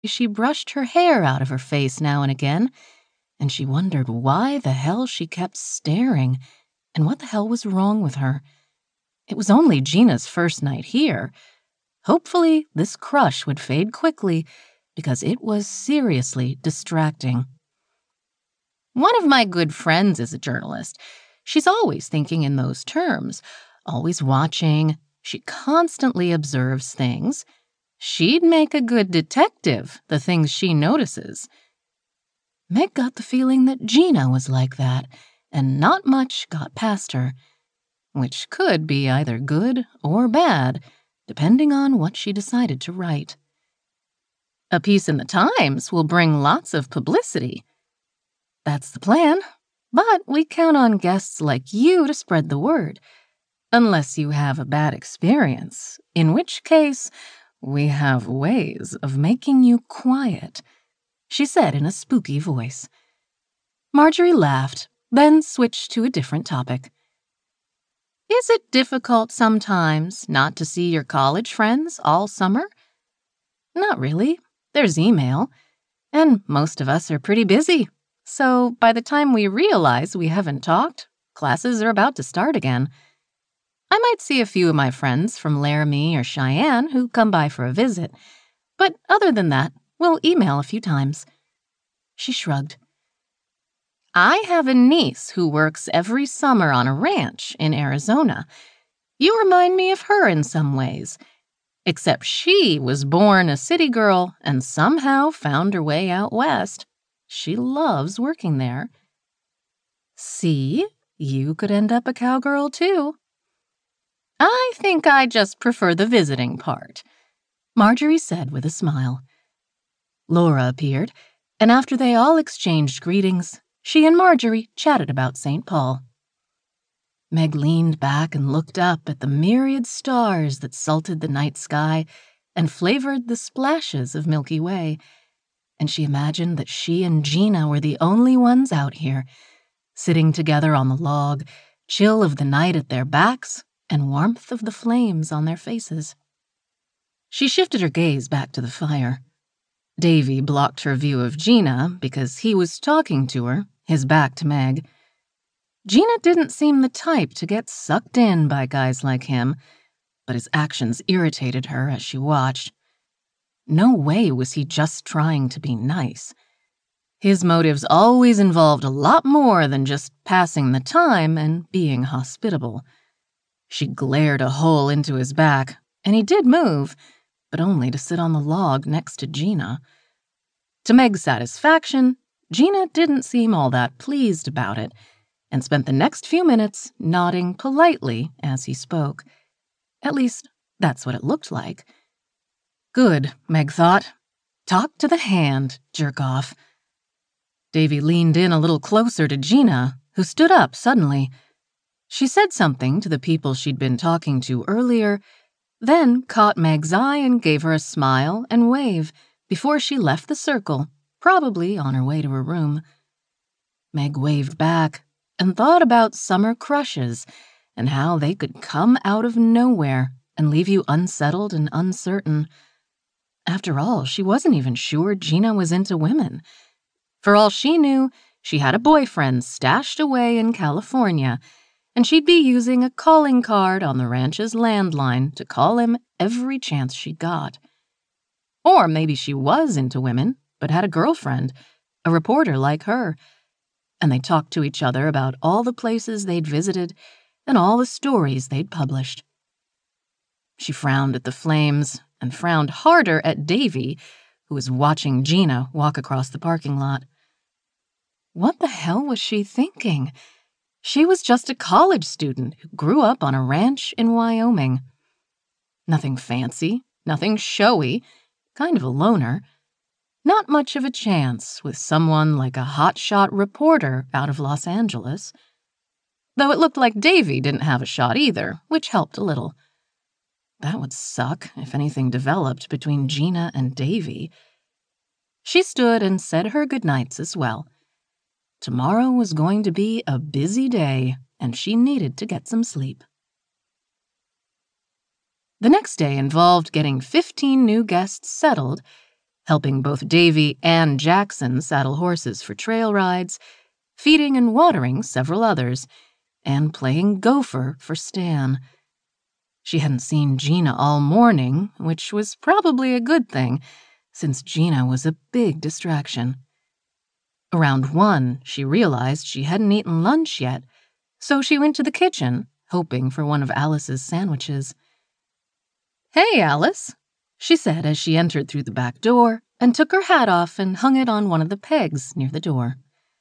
She brushed her hair out of her face now and again, and she wondered why the hell she kept staring and what the hell was wrong with her. It was only Gina's first night here. Hopefully, this crush would fade quickly because it was seriously distracting. One of my good friends is a journalist. She's always thinking in those terms, always watching. She constantly observes things. She'd make a good detective, the things she notices. Meg got the feeling that Gina was like that, and not much got past her, which could be either good or bad, depending on what she decided to write. A piece in the Times will bring lots of publicity. That's the plan, but we count on guests like you to spread the word, unless you have a bad experience, in which case we have ways of making you quiet, she said in a spooky voice. Marjorie laughed, then switched to a different topic. Is it difficult sometimes not to see your college friends all summer? Not really. There's email, and most of us are pretty busy. So by the time we realize we haven't talked, classes are about to start again. I might see a few of my friends from Laramie or Cheyenne who come by for a visit, but other than that, we'll email a few times. She shrugged. I have a niece who works every summer on a ranch in Arizona. You remind me of her in some ways, except she was born a city girl and somehow found her way out west. She loves working there. See, you could end up a cowgirl too. I think I just prefer the visiting part, Marjorie said with a smile. Laura appeared, and after they all exchanged greetings, she and Marjorie chatted about St. Paul. Meg leaned back and looked up at the myriad stars that salted the night sky and flavored the splashes of Milky Way, and she imagined that she and Gina were the only ones out here, sitting together on the log, chill of the night at their backs and warmth of the flames on their faces. She shifted her gaze back to the fire. Davy blocked her view of Gina because he was talking to her, his back to Meg. Gina didn't seem the type to get sucked in by guys like him, but his actions irritated her as she watched. No way was he just trying to be nice. His motives always involved a lot more than just passing the time and being hospitable. She glared a hole into his back, and he did move, but only to sit on the log next to Gina. To Meg's satisfaction, Gina didn't seem all that pleased about it, and spent the next few minutes nodding politely as he spoke. At least, that's what it looked like. Good, Meg thought. Talk to the hand, jerk off. Davy leaned in a little closer to Gina, who stood up suddenly. She said something to the people she'd been talking to earlier, then caught Meg's eye and gave her a smile and wave before she left the circle, probably on her way to her room. Meg waved back and thought about summer crushes and how they could come out of nowhere and leave you unsettled and uncertain. After all, she wasn't even sure Gina was into women. For all she knew, she had a boyfriend stashed away in California, and she'd be using a calling card on the ranch's landline to call him every chance she got. Or maybe she was into women, but had a girlfriend, a reporter like her, and they talked to each other about all the places they'd visited and all the stories they'd published. She frowned at the flames and frowned harder at Davy, who was watching Gina walk across the parking lot. What the hell was she thinking? She was just a college student who grew up on a ranch in Wyoming. Nothing fancy, nothing showy, kind of a loner. Not much of a chance with someone like a hotshot reporter out of Los Angeles. Though it looked like Davy didn't have a shot either, which helped a little. That would suck if anything developed between Gina and Davy. She stood and said her goodnights as well. Tomorrow was going to be a busy day, and she needed to get some sleep. The next day involved getting 15 new guests settled, helping both Davy and Jackson saddle horses for trail rides, feeding and watering several others, and playing gopher for Stan. She hadn't seen Gina all morning, which was probably a good thing, since Gina was a big distraction. Around 1, she realized she hadn't eaten lunch yet, so she went to the kitchen, hoping for one of Alice's sandwiches. "Hey, Alice," she said as she entered through the back door and took her hat off and hung it on one of the pegs near the door.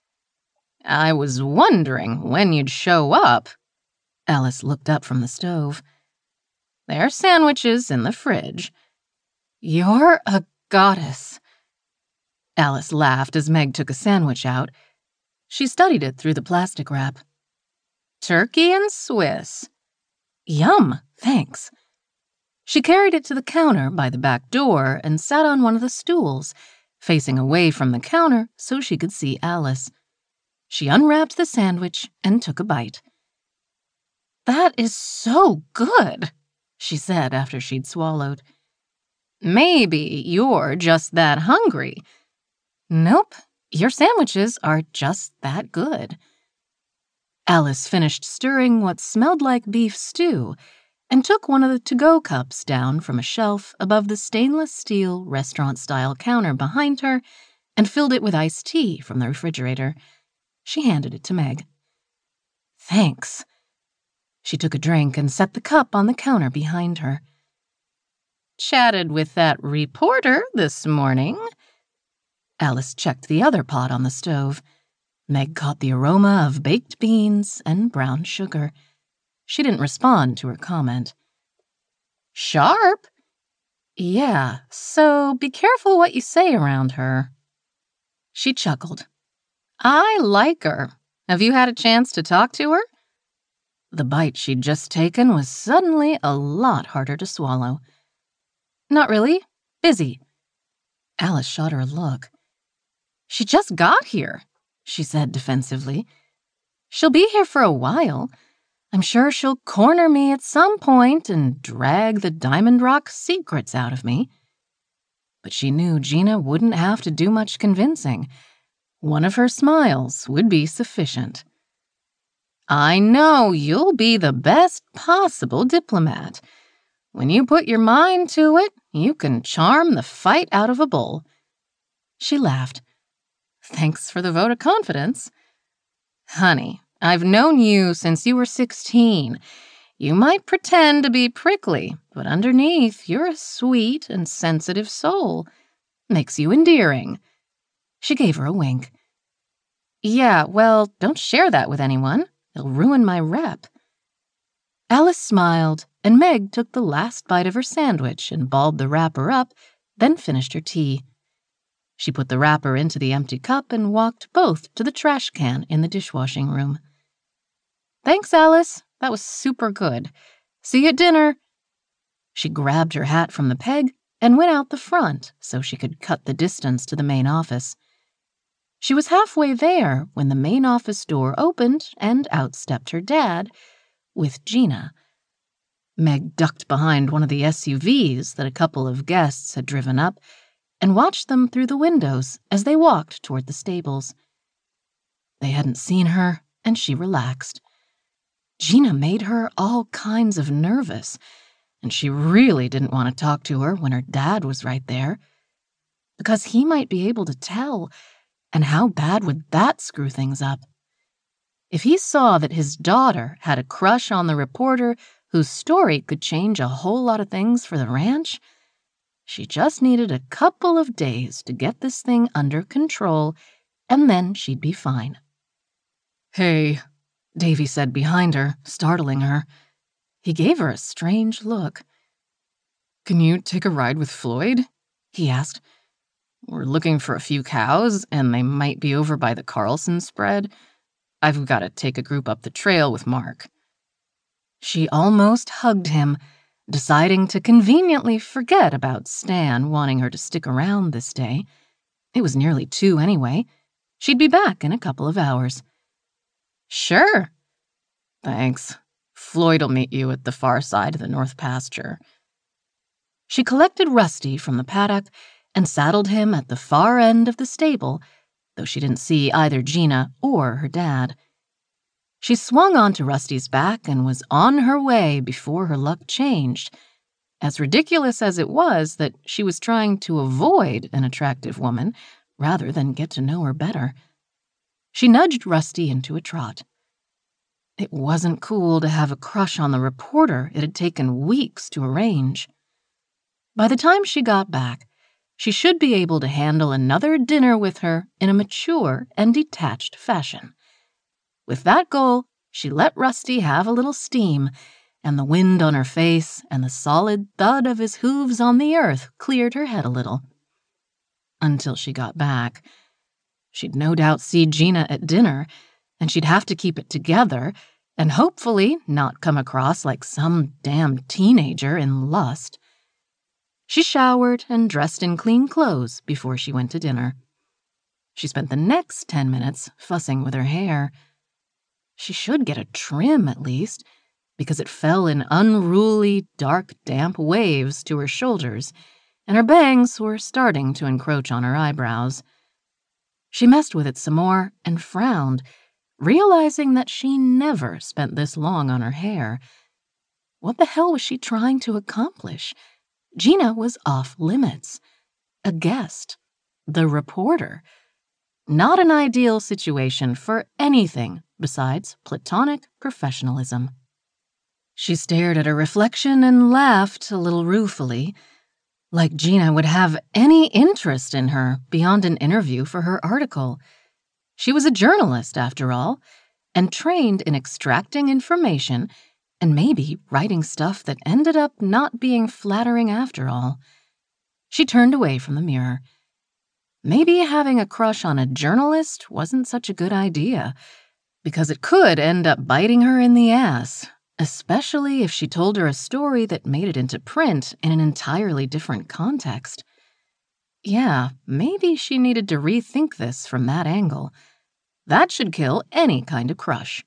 "I was wondering when you'd show up." Alice looked up from the stove. "There are sandwiches in the fridge." "You're a goddess." Alice laughed as Meg took a sandwich out. She studied it through the plastic wrap. "Turkey and Swiss." "Yum, thanks." She carried it to the counter by the back door and sat on one of the stools, facing away from the counter so she could see Alice. She unwrapped the sandwich and took a bite. "That is so good," she said after she'd swallowed. "Maybe you're just that hungry." "Nope, your sandwiches are just that good." Alice finished stirring what smelled like beef stew and took one of the to-go cups down from a shelf above the stainless steel restaurant-style counter behind her and filled it with iced tea from the refrigerator. She handed it to Meg. "Thanks." She took a drink and set the cup on the counter behind her. "Chatted with that reporter this morning." Alice checked the other pot on the stove. Meg caught the aroma of baked beans and brown sugar. She didn't respond to her comment. "Sharp?" "Yeah, so be careful what you say around her." She chuckled. "I like her. Have you had a chance to talk to her?" The bite she'd just taken was suddenly a lot harder to swallow. "Not really. Busy." Alice shot her a look. "She just got here," she said defensively. "She'll be here for a while. I'm sure she'll corner me at some point and drag the Diamond Rock secrets out of me." But she knew Gina wouldn't have to do much convincing. One of her smiles would be sufficient. "I know you'll be the best possible diplomat. When you put your mind to it, you can charm the fight out of a bull." She laughed. "Thanks for the vote of confidence." "Honey, I've known you since you were 16. You might pretend to be prickly, but underneath you're a sweet and sensitive soul. Makes you endearing." She gave her a wink. "Yeah, well, don't share that with anyone. It'll ruin my rep." Alice smiled, and Meg took the last bite of her sandwich and balled the wrapper up, then finished her tea. She put the wrapper into the empty cup and walked both to the trash can in the dishwashing room. "Thanks, Alice. That was super good. See you at dinner." She grabbed her hat from the peg and went out the front so she could cut the distance to the main office. She was halfway there when the main office door opened and out stepped her dad, with Gina. Meg ducked behind one of the SUVs that a couple of guests had driven up and watched them through the windows as they walked toward the stables. They hadn't seen her, and she relaxed. Gina made her all kinds of nervous, and she really didn't want to talk to her when her dad was right there, because he might be able to tell, and how bad would that screw things up? If he saw that his daughter had a crush on the reporter whose story could change a whole lot of things for the ranch, she just needed a couple of days to get this thing under control, and then she'd be fine. "Hey," Davy said behind her, startling her. He gave her a strange look. "Can you take a ride with Floyd?" he asked. "We're looking for a few cows, and they might be over by the Carlson spread. I've got to take a group up the trail with Mark." She almost hugged him, deciding to conveniently forget about Stan wanting her to stick around this day. It was nearly 2 anyway. She'd be back in a couple of hours. "Sure." "Thanks. Floyd'll meet you at the far side of the north pasture." She collected Rusty from the paddock and saddled him at the far end of the stable, though she didn't see either Gina or her dad. She swung onto Rusty's back and was on her way before her luck changed, as ridiculous as it was that she was trying to avoid an attractive woman rather than get to know her better. She nudged Rusty into a trot. It wasn't cool to have a crush on the reporter it had taken weeks to arrange. By the time she got back, she should be able to handle another dinner with her in a mature and detached fashion. With that goal, she let Rusty have a little steam, and the wind on her face and the solid thud of his hooves on the earth cleared her head a little. Until she got back. She'd no doubt see Gina at dinner, and she'd have to keep it together and hopefully not come across like some damn teenager in lust. She showered and dressed in clean clothes before she went to dinner. She spent the next 10 minutes fussing with her hair. She should get a trim at least, because it fell in unruly, dark, damp waves to her shoulders, and her bangs were starting to encroach on her eyebrows. She messed with it some more and frowned, realizing that she never spent this long on her hair. What the hell was she trying to accomplish? Gina was off limits. A guest. The reporter. Not an ideal situation for anything besides platonic professionalism. She stared at her reflection and laughed a little ruefully, like Gina would have any interest in her beyond an interview for her article. She was a journalist, after all, and trained in extracting information and maybe writing stuff that ended up not being flattering after all. She turned away from the mirror. Maybe having a crush on a journalist wasn't such a good idea, because it could end up biting her in the ass, especially if she told her a story that made it into print in an entirely different context. Yeah, maybe she needed to rethink this from that angle. That should kill any kind of crush.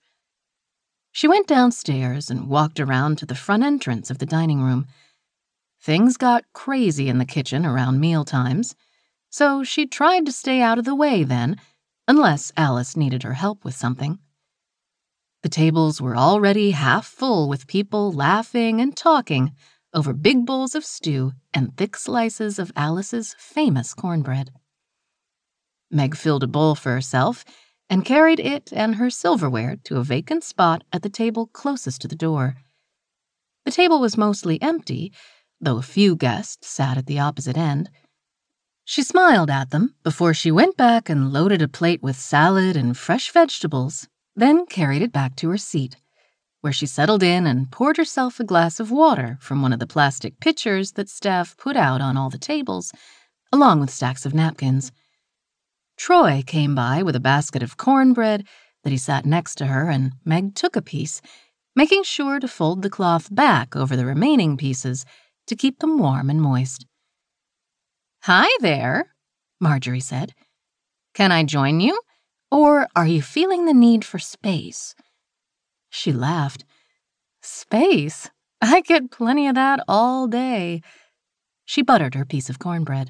She went downstairs and walked around to the front entrance of the dining room. Things got crazy in the kitchen around mealtimes, so she tried to stay out of the way then, unless Alice needed her help with something. The tables were already half full with people laughing and talking over big bowls of stew and thick slices of Alice's famous cornbread. Meg filled a bowl for herself and carried it and her silverware to a vacant spot at the table closest to the door. The table was mostly empty, though a few guests sat at the opposite end. She smiled at them before she went back and loaded a plate with salad and fresh vegetables, then carried it back to her seat, where she settled in and poured herself a glass of water from one of the plastic pitchers that staff put out on all the tables, along with stacks of napkins. Troy came by with a basket of cornbread that he sat next to her, and Meg took a piece, making sure to fold the cloth back over the remaining pieces to keep them warm and moist. "Hi there," Marjorie said. "Can I join you? Or are you feeling the need for space?" She laughed. "Space? I get plenty of that all day." She buttered her piece of cornbread.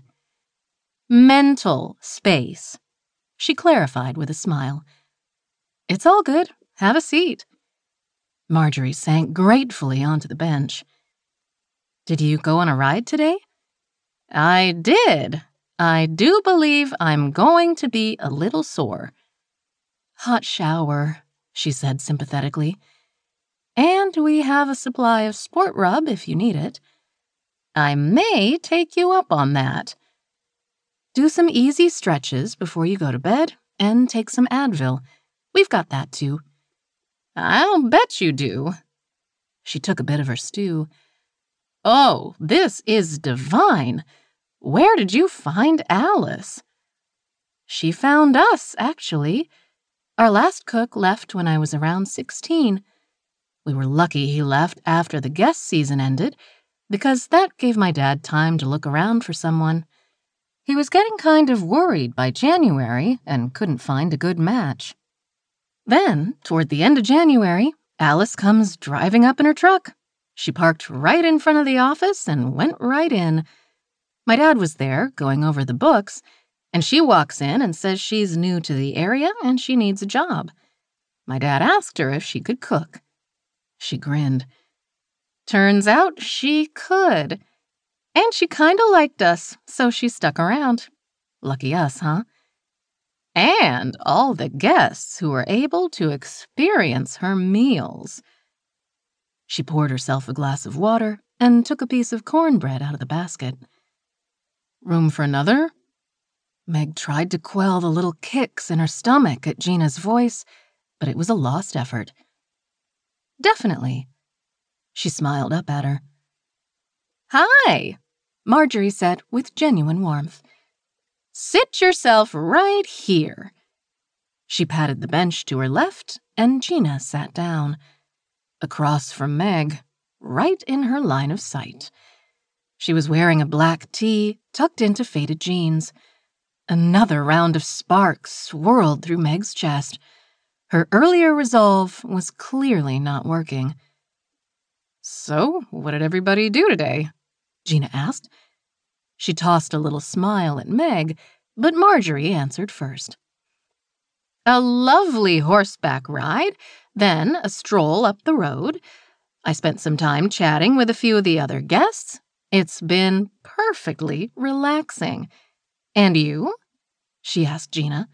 "Mental space," she clarified with a smile. "It's all good. Have a seat." Marjorie sank gratefully onto the bench. "Did you go on a ride today?" "I did. I do believe I'm going to be a little sore." "Hot shower," she said sympathetically. "And we have a supply of Sport Rub if you need it." "I may take you up on that." "Do some easy stretches before you go to bed, and take some Advil. We've got that too." "I'll bet you do." She took a bit of her stew. "Oh, this is divine. Where did you find Alice?" "She found us, actually. Our last cook left when I was around 16. We were lucky he left after the guest season ended, because that gave my dad time to look around for someone. He was getting kind of worried by January and couldn't find a good match. Then, toward the end of January, Alice comes driving up in her truck. She parked right in front of the office and went right in. My dad was there, going over the books, and she walks in and says she's new to the area and she needs a job. My dad asked her if she could cook. She grinned. Turns out she could. And she kinda liked us, so she stuck around. Lucky us, huh? And all the guests who were able to experience her meals. She poured herself a glass of water and took a piece of cornbread out of the basket. Room for another? Meg tried to quell the little kicks in her stomach at Gina's voice, but it was a lost effort. Definitely. She smiled up at her. Hi, Marjorie said with genuine warmth. Sit yourself right here. She patted the bench to her left, and Gina sat down, across from Meg, right in her line of sight. She was wearing a black tee tucked into faded jeans. Another round of sparks swirled through Meg's chest. Her earlier resolve was clearly not working. So, what did everybody do today? Gina asked. She tossed a little smile at Meg, but Marjorie answered first. A lovely horseback ride, then a stroll up the road. I spent some time chatting with a few of the other guests. It's been perfectly relaxing. And you? She asked Gina.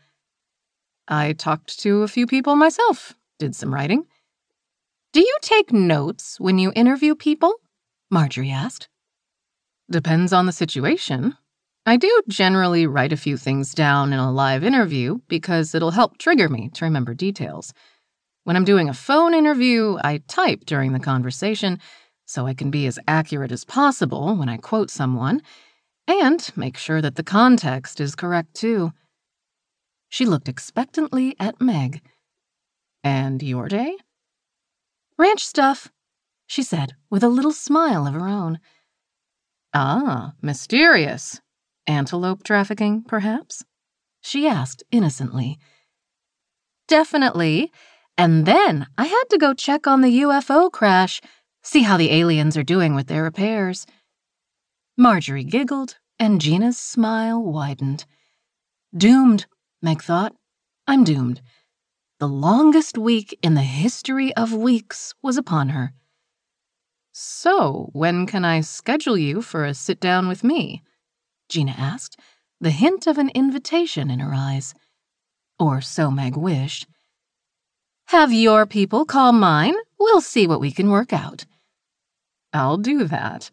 I talked to a few people myself, did some writing. Do you take notes when you interview people? Marjorie asked. Depends on the situation. I do generally write a few things down in a live interview because it'll help trigger me to remember details. When I'm doing a phone interview, I type during the conversation so I can be as accurate as possible when I quote someone and make sure that the context is correct too. She looked expectantly at Meg. And your day? Ranch stuff, she said with a little smile of her own. Ah, mysterious. Antelope trafficking, perhaps? She asked innocently. Definitely. And then I had to go check on the UFO crash, see how the aliens are doing with their repairs. Marjorie giggled, and Gina's smile widened. Doomed, Meg thought. I'm doomed. The longest week in the history of weeks was upon her. So, when can I schedule you for a sit-down with me? Gina asked, the hint of an invitation in her eyes. Or so Meg wished. Have your people call mine. We'll see what we can work out. I'll do that.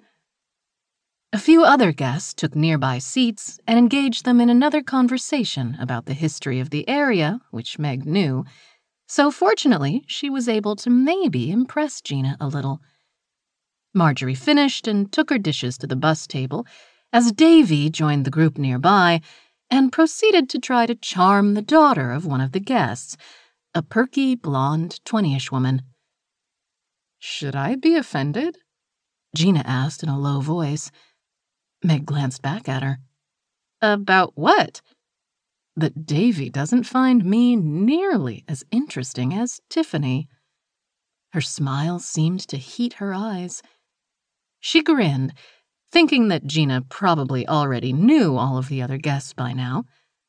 A few other guests took nearby seats and engaged them in another conversation about the history of the area, which Meg knew, so fortunately she was able to maybe impress Gina a little. Marjorie finished and took her dishes to the bus table as Davy joined the group nearby and proceeded to try to charm the daughter of one of the guests, a perky, blonde, 20-ish woman. Should I be offended? Gina asked in a low voice. Meg glanced back at her. About what? That Davy doesn't find me nearly as interesting as Tiffany. Her smile seemed to heat her eyes. She grinned, thinking that Gina probably already knew all of the other guests by now.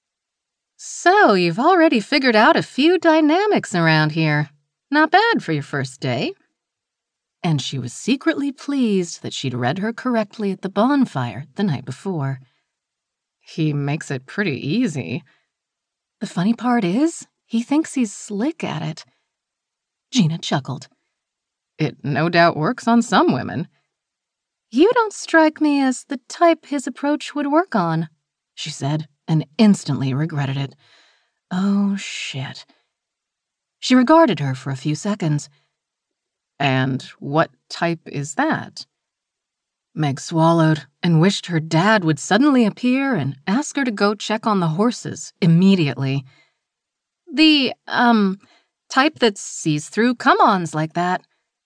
So you've already figured out a few dynamics around here. Not bad for your first day. And she was secretly pleased that she'd read her correctly at the bonfire the night before. He makes it pretty easy. The funny part is, he thinks he's slick at it. Gina chuckled. It no doubt works on some women. You don't strike me as the type his approach would work on, she said, and instantly regretted it. Oh, shit. She regarded her for a few seconds. And what type is that? Meg swallowed and wished her dad would suddenly appear and ask her to go check on the horses immediately. The, type that sees through come-ons like that.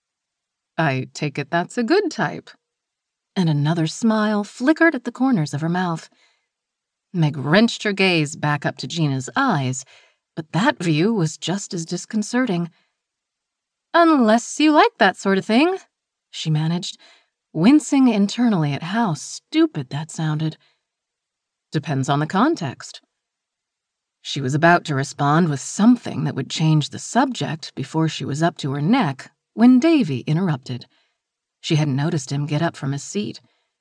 I take it that's a good type. And another smile flickered at the corners of her mouth. Meg wrenched her gaze back up to Gina's eyes, but that view was just as disconcerting. Unless you like that sort of thing, she managed, wincing internally at how stupid that sounded. Depends on the context. She was about to respond with something that would change the subject before she was up to her neck when Davy interrupted. She hadn't noticed him get up from his seat.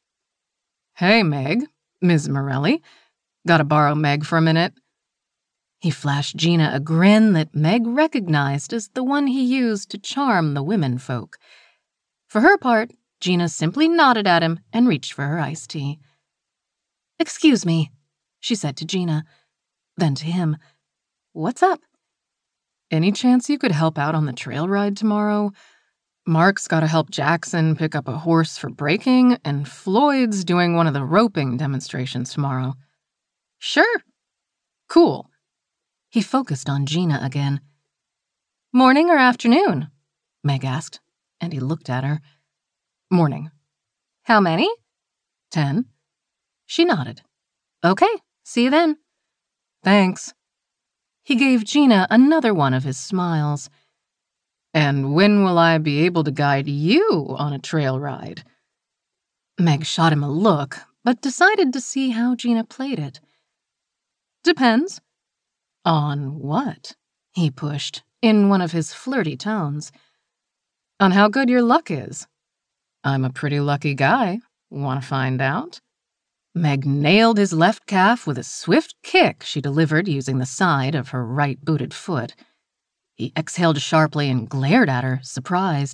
"Hey, Meg, Ms. Morelli. Gotta borrow Meg for a minute?" He flashed Gina a grin that Meg recognized as the one he used to charm the women folk. For her part, Gina simply nodded at him and reached for her iced tea. "Excuse me," she said to Gina. Then to him, "What's up?" "Any chance you could help out on the trail ride tomorrow? Mark's gotta help Jackson pick up a horse for breaking, and Floyd's doing one of the roping demonstrations tomorrow." "Sure." "Cool." He focused on Gina again. "Morning or afternoon?" Meg asked, and he looked at her. "Morning." "How many?" 10. She nodded. "Okay, see you then." "Thanks." He gave Gina another one of his smiles. "And when will I be able to guide you on a trail ride?" Meg shot him a look, but decided to see how Gina played it. "Depends." "On what?" he pushed, in one of his flirty tones. "On how good your luck is. I'm a pretty lucky guy. Want to find out?" Meg nailed his left calf with a swift kick she delivered using the side of her right-booted foot. He exhaled sharply and glared at her, surprised.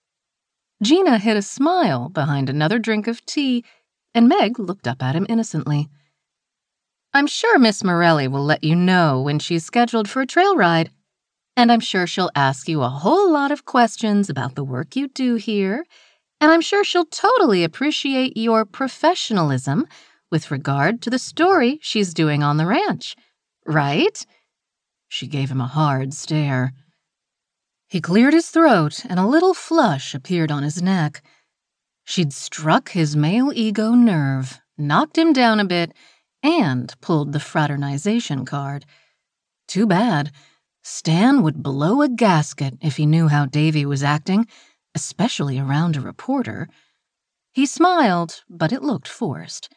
Gina hid a smile behind another drink of tea, and Meg looked up at him innocently. "I'm sure Miss Morelli will let you know when she's scheduled for a trail ride, and I'm sure she'll ask you a whole lot of questions about the work you do here, and I'm sure she'll totally appreciate your professionalism with regard to the story she's doing on the ranch. Right?" She gave him a hard stare. He cleared his throat, and a little flush appeared on his neck. She'd struck his male ego nerve, knocked him down a bit, and pulled the fraternization card. Too bad. Stan would blow a gasket if he knew how Davy was acting, especially around a reporter. He smiled, but it looked forced.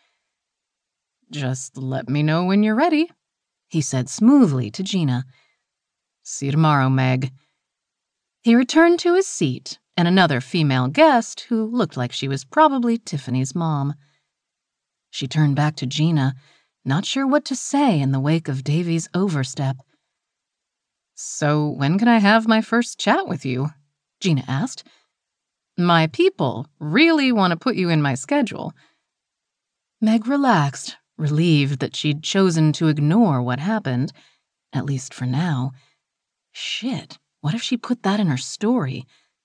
"Just let me know when you're ready," he said smoothly to Gina. "See you tomorrow, Meg." He returned to his seat and another female guest who looked like she was probably Tiffany's mom. She turned back to Gina, not sure what to say in the wake of Davy's overstep. "So when can I have my first chat with you?" Gina asked. "My people really want to put you in my schedule." Meg relaxed, relieved that she'd chosen to ignore what happened, at least for now. Shit, what if she put that in her story?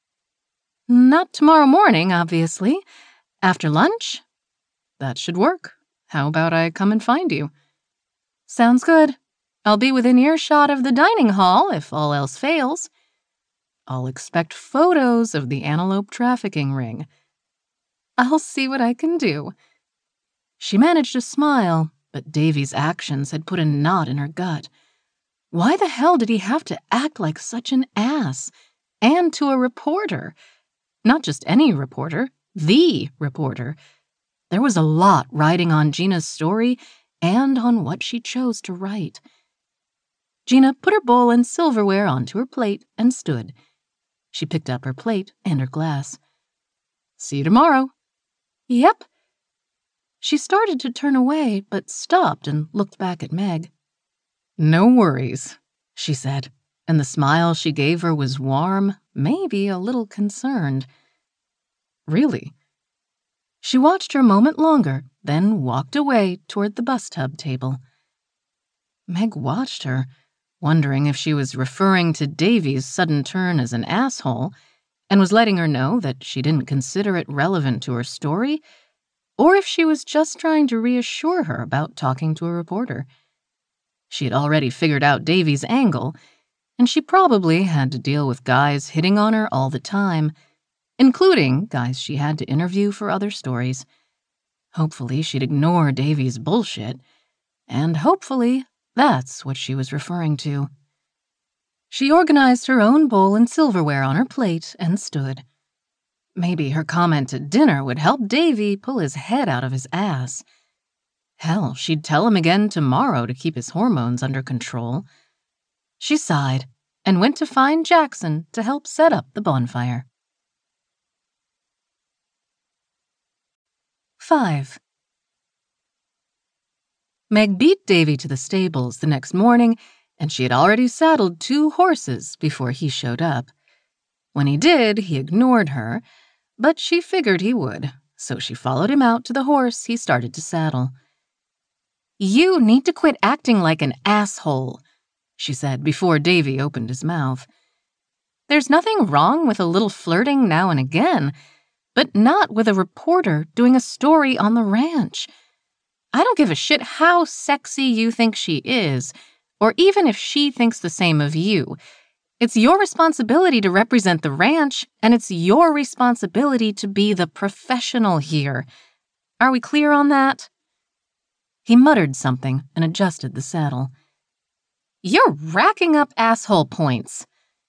"Not tomorrow morning, obviously. After lunch?" "That should work. How about I come and find you?" "Sounds good. I'll be within earshot of the dining hall if all else fails." "I'll expect photos of the antelope trafficking ring." "I'll see what I can do." She managed to smile, but Davy's actions had put a knot in her gut. Why the hell did he have to act like such an ass? And to a reporter. Not just any reporter, the reporter. There was a lot riding on Gina's story and on what she chose to write. Gina put her bowl and silverware onto her plate and stood. She picked up her plate and her glass. "See you tomorrow." "Yep." She started to turn away, but stopped and looked back at Meg. "No worries," she said, and the smile she gave her was warm, maybe a little concerned. "Really?" She watched her a moment longer, then walked away toward the bus tub table. Meg watched her, wondering if she was referring to Davy's sudden turn as an asshole and was letting her know that she didn't consider it relevant to her story, or if she was just trying to reassure her about talking to a reporter. She had already figured out Davy's angle, and she probably had to deal with guys hitting on her all the time, including guys she had to interview for other stories. Hopefully she'd ignore Davy's bullshit, and hopefully that's what she was referring to. She organized her own bowl and silverware on her plate and stood. Maybe her comment at dinner would help Davy pull his head out of his ass. Hell, she'd tell him again tomorrow to keep his hormones under control. She sighed and went to find Jackson to help set up the bonfire. 5. Meg beat Davy to the stables the next morning, and she had already saddled 2 horses before he showed up. When he did, he ignored her, but she figured he would, so she followed him out to the horse he started to saddle. "You need to quit acting like an asshole," she said before Davy opened his mouth. "There's nothing wrong with a little flirting now and again, but not with a reporter doing a story on the ranch. I don't give a shit how sexy you think she is, or even if she thinks the same of you. It's your responsibility to represent the ranch, and it's your responsibility to be the professional here. Are we clear on that?" He muttered something and adjusted the saddle. "You're racking up asshole points."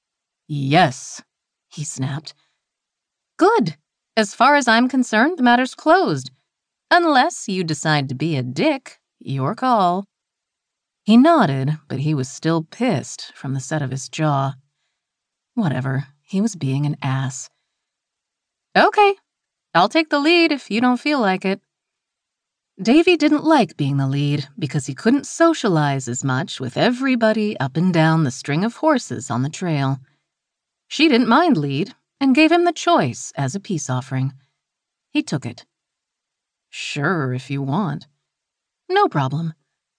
"Yes," he snapped. "Good. As far as I'm concerned, the matter's closed. Unless you decide to be a dick, your call." He nodded, but he was still pissed from the set of his jaw. Whatever, he was being an ass. "Okay, I'll take the lead if you don't feel like it." Davy didn't like being the lead because he couldn't socialize as much with everybody up and down the string of horses on the trail. She didn't mind lead and gave him the choice as a peace offering. He took it. "Sure, if you want." "No problem."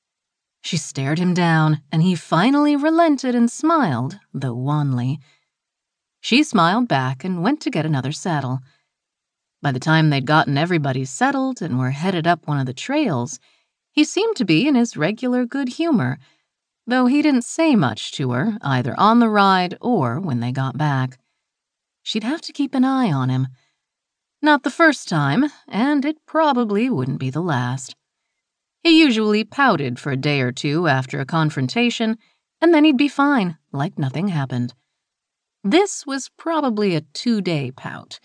She stared him down, and he finally relented and smiled, though wanly. She smiled back and went to get another saddle. By the time they'd gotten everybody settled and were headed up one of the trails, he seemed to be in his regular good humor, though he didn't say much to her, either on the ride or when they got back. She'd have to keep an eye on him. Not the first time, and it probably wouldn't be the last. He usually pouted for a day or 2 after a confrontation, and then he'd be fine, like nothing happened. This was probably a 2-day pout.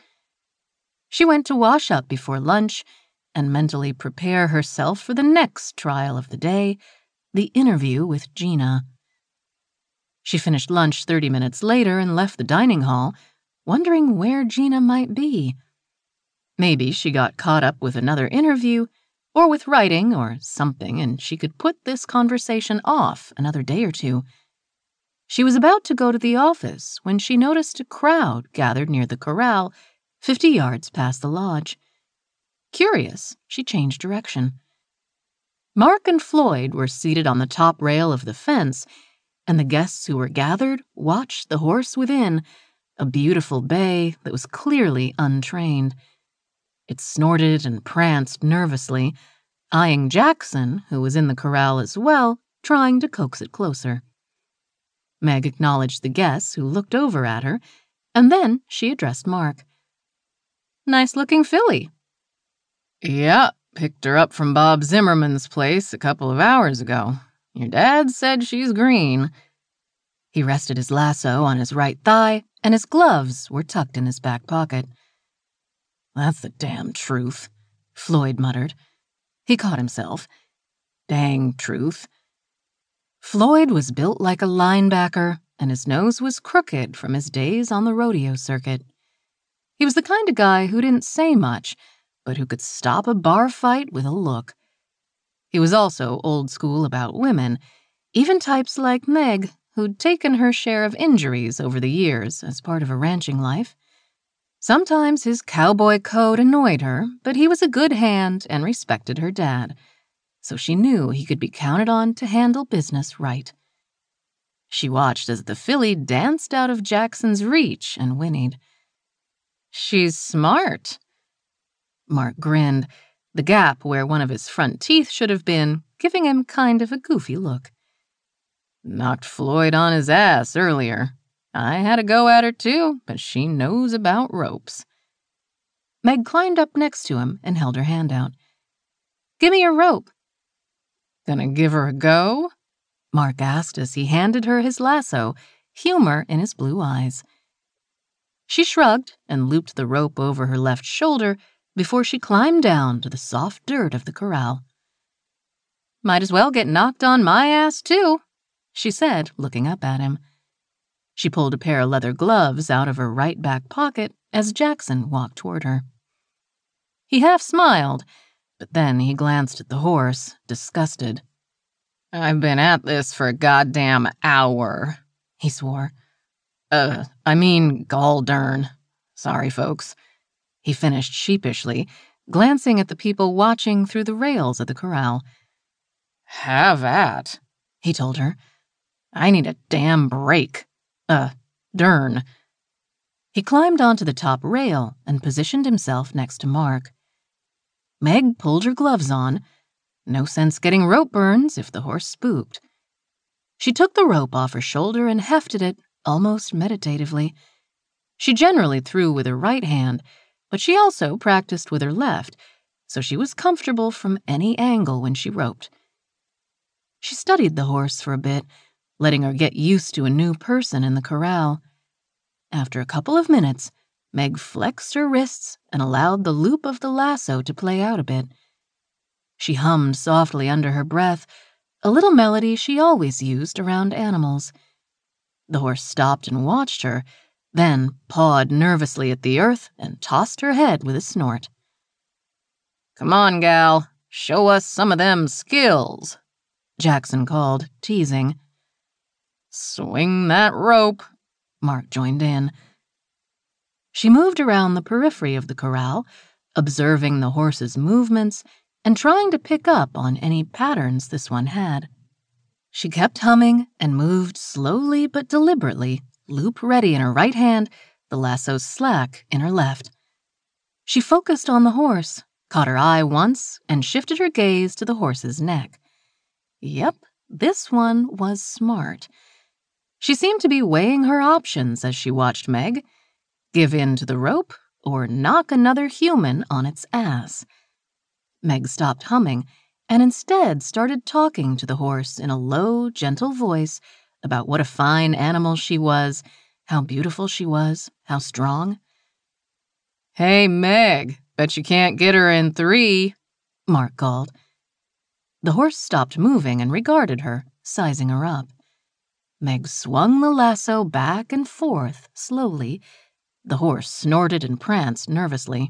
She went to wash up before lunch and mentally prepare herself for the next trial of the day, the interview with Gina. She finished lunch 30 minutes later and left the dining hall, wondering where Gina might be. Maybe she got caught up with another interview, or with writing or something, and she could put this conversation off another day or 2. She was about to go to the office when she noticed a crowd gathered near the corral 50 yards past the lodge. Curious, she changed direction. Mark and Floyd were seated on the top rail of the fence, and the guests who were gathered watched the horse within, a beautiful bay that was clearly untrained. It snorted and pranced nervously, eyeing Jackson, who was in the corral as well, trying to coax it closer. Meg acknowledged the guests who looked over at her, and then she addressed Mark. "Nice-looking filly." "Yeah, picked her up from Bob Zimmerman's place a couple of hours ago. Your dad said she's green." He rested his lasso on his right thigh, and his gloves were tucked in his back pocket. "That's the damn truth," Floyd muttered. He caught himself. Dang truth. Floyd was built like a linebacker, and his nose was crooked from his days on the rodeo circuit. He was the kind of guy who didn't say much, but who could stop a bar fight with a look. He was also old school about women, even types like Meg, who'd taken her share of injuries over the years as part of a ranching life. Sometimes his cowboy code annoyed her, but he was a good hand and respected her dad, so she knew he could be counted on to handle business right. She watched as the filly danced out of Jackson's reach and whinnied. "She's smart." Mark grinned, the gap where one of his front teeth should have been giving him kind of a goofy look. "Knocked Floyd on his ass earlier. I had a go at her too, but she knows about ropes." Meg climbed up next to him and held her hand out. "Give me your rope." "Gonna give her a go?" Mark asked as he handed her his lasso, humor in his blue eyes. She shrugged and looped the rope over her left shoulder before she climbed down to the soft dirt of the corral. "Might as well get knocked on my ass, too," she said, looking up at him. She pulled a pair of leather gloves out of her right back pocket as Jackson walked toward her. He half smiled, but then he glanced at the horse, disgusted. "I've been at this for a goddamn hour," he swore. Gall darn. Sorry, folks," he finished sheepishly, glancing at the people watching through the rails of the corral. "Have at," he told her. "I need a damn break. Dern." He climbed onto the top rail and positioned himself next to Mark. Meg pulled her gloves on. No sense getting rope burns if the horse spooked. She took the rope off her shoulder and hefted it, almost meditatively. She generally threw with her right hand, but she also practiced with her left, so she was comfortable from any angle when she roped. She studied the horse for a bit, letting her get used to a new person in the corral. After a couple of minutes, Meg flexed her wrists and allowed the loop of the lasso to play out a bit. She hummed softly under her breath, a little melody she always used around animals. The horse stopped and watched her, then pawed nervously at the earth and tossed her head with a snort. "Come on, gal, show us some of them skills," Jackson called, teasing. "Swing that rope," Mark joined in. She moved around the periphery of the corral, observing the horse's movements and trying to pick up on any patterns this one had. She kept humming and moved slowly but deliberately, loop ready in her right hand, the lasso slack in her left. She focused on the horse, caught her eye once, and shifted her gaze to the horse's neck. Yep, this one was smart. She seemed to be weighing her options as she watched Meg. Give in to the rope or knock another human on its ass. Meg stopped humming and instead started talking to the horse in a low, gentle voice about what a fine animal she was, how beautiful she was, how strong. "Hey, Meg, bet you can't get her in 3, Mark called. The horse stopped moving and regarded her, sizing her up. Meg swung the lasso back and forth slowly. The horse snorted and pranced nervously.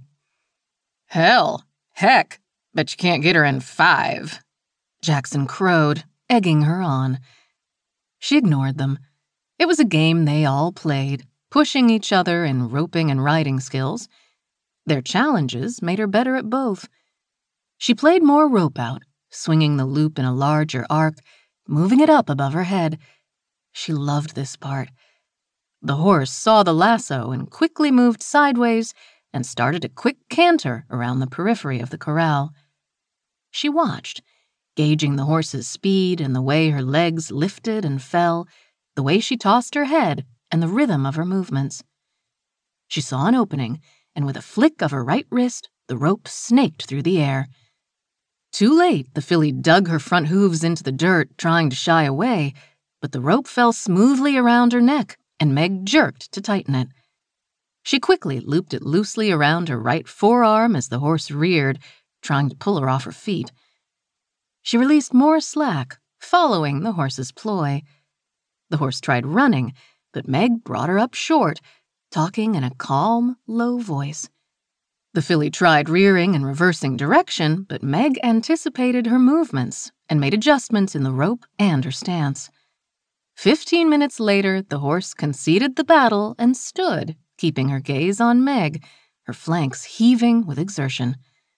Heck, bet you can't get her in 5, Jackson crowed, egging her on. She ignored them. It was a game they all played, pushing each other in roping and riding skills. Their challenges made her better at both. She played more rope out, swinging the loop in a larger arc, moving it up above her head. She loved this part. The horse saw the lasso and quickly moved sideways and started a quick canter around the periphery of the corral. She watched, gauging the horse's speed and the way her legs lifted and fell, the way she tossed her head and the rhythm of her movements. She saw an opening, and with a flick of her right wrist, the rope snaked through the air. Too late, the filly dug her front hooves into the dirt, trying to shy away, but the rope fell smoothly around her neck, and Meg jerked to tighten it. She quickly looped it loosely around her right forearm as the horse reared, trying to pull her off her feet. She released more slack, following the horse's ploy. The horse tried running, but Meg brought her up short, talking in a calm, low voice. The filly tried rearing and reversing direction, but Meg anticipated her movements and made adjustments in the rope and her stance. 15 minutes later, the horse conceded the battle and stood, keeping her gaze on Meg, her flanks heaving with exertion.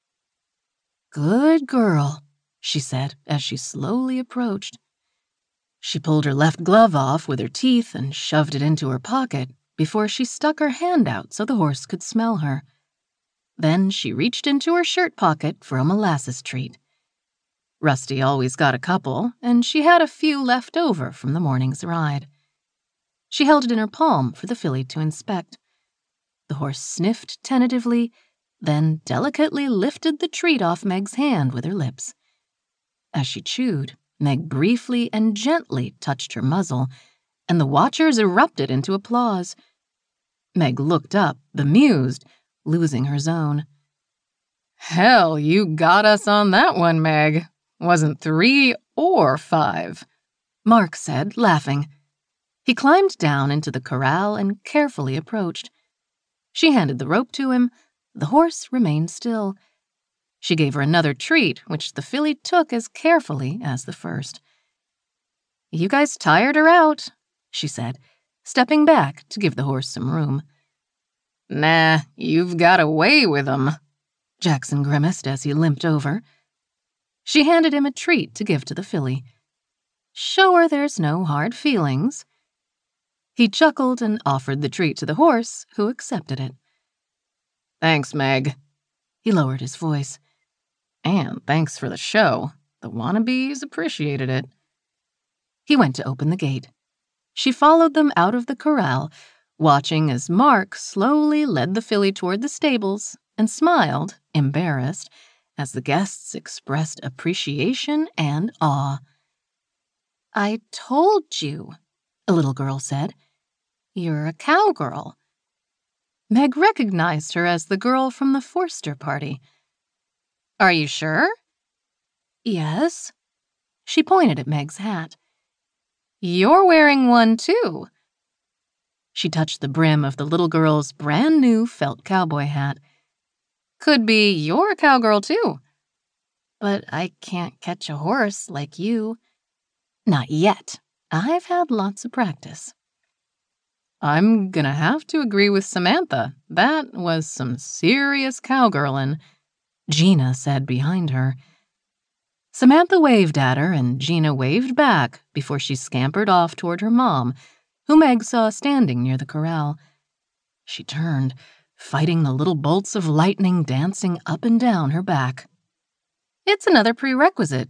"Good girl," she said as she slowly approached. She pulled her left glove off with her teeth and shoved it into her pocket before she stuck her hand out so the horse could smell her. Then she reached into her shirt pocket for a molasses treat. Rusty always got a couple, and she had a few left over from the morning's ride. She held it in her palm for the filly to inspect. The horse sniffed tentatively, then delicately lifted the treat off Meg's hand with her lips. As she chewed, Meg briefly and gently touched her muzzle, and the watchers erupted into applause. Meg looked up, bemused, losing her zone. "Hell, you got us on that one, Meg. Wasn't 3 or 5, Mark said, laughing. He climbed down into the corral and carefully approached. She handed the rope to him. The horse remained still. She gave her another treat, which the filly took as carefully as the first. "You guys tired her out," she said, stepping back to give the horse some room. "Nah, you've got away with 'em," Jackson grimaced as he limped over. She handed him a treat to give to the filly. "Show her there's no hard feelings." He chuckled and offered the treat to the horse, who accepted it. "Thanks, Meg." He lowered his voice. "And thanks for the show. The wannabes appreciated it." He went to open the gate. She followed them out of the corral, watching as Mark slowly led the filly toward the stables and smiled, embarrassed, as the guests expressed appreciation and awe. "I told you," a little girl said. "You're a cowgirl." Meg recognized her as the girl from the Forster party. "Are you sure?" "Yes." She pointed at Meg's hat. "You're wearing one, too." She touched the brim of the little girl's brand-new felt cowboy hat. "Could be you're a cowgirl, too." "But I can't catch a horse like you." "Not yet. I've had lots of practice." "I'm gonna have to agree with Samantha. That was some serious cowgirling," Gina said behind her. Samantha waved at her, and Gina waved back before she scampered off toward her mom, who Meg saw standing near the corral. She turned, fighting the little bolts of lightning dancing up and down her back. "It's another prerequisite."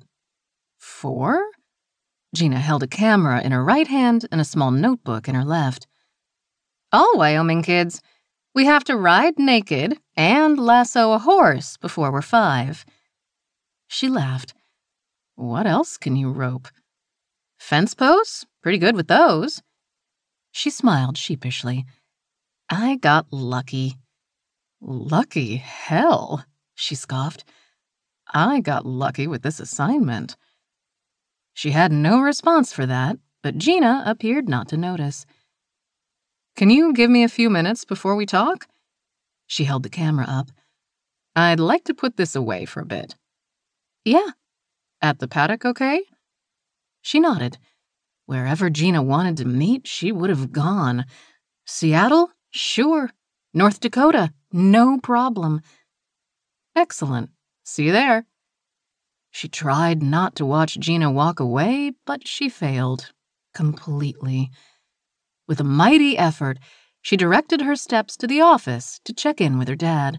"4?" Gina held a camera in her right hand and a small notebook in her left. "All Wyoming kids. We have to ride naked and lasso a horse before we're 5. She laughed. "What else can you rope?" "Fence posts? Pretty good with those." She smiled sheepishly. "I got lucky." "Lucky hell," she scoffed. "I got lucky with this assignment." She had no response for that, but Gina appeared not to notice. "Can you give me a few minutes before we talk?" She held the camera up. "I'd like to put this away for a bit." "Yeah." "At the paddock, okay?" She nodded. Wherever Gina wanted to meet, she would have gone. Seattle? Sure. North Dakota? No problem. "Excellent. See you there." She tried not to watch Gina walk away, but she failed. Completely. With a mighty effort, she directed her steps to the office to check in with her dad.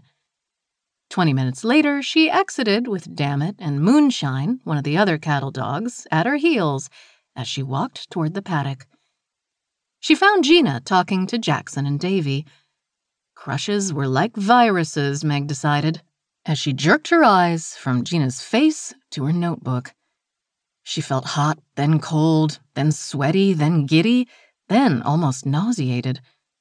20 minutes later, she exited with Dammit and Moonshine, one of the other cattle dogs, at her heels as she walked toward the paddock. She found Gina talking to Jackson and Davy. Crushes were like viruses, Meg decided, as she jerked her eyes from Gina's face to her notebook. She felt hot, then cold, then sweaty, then giddy, then almost nauseated.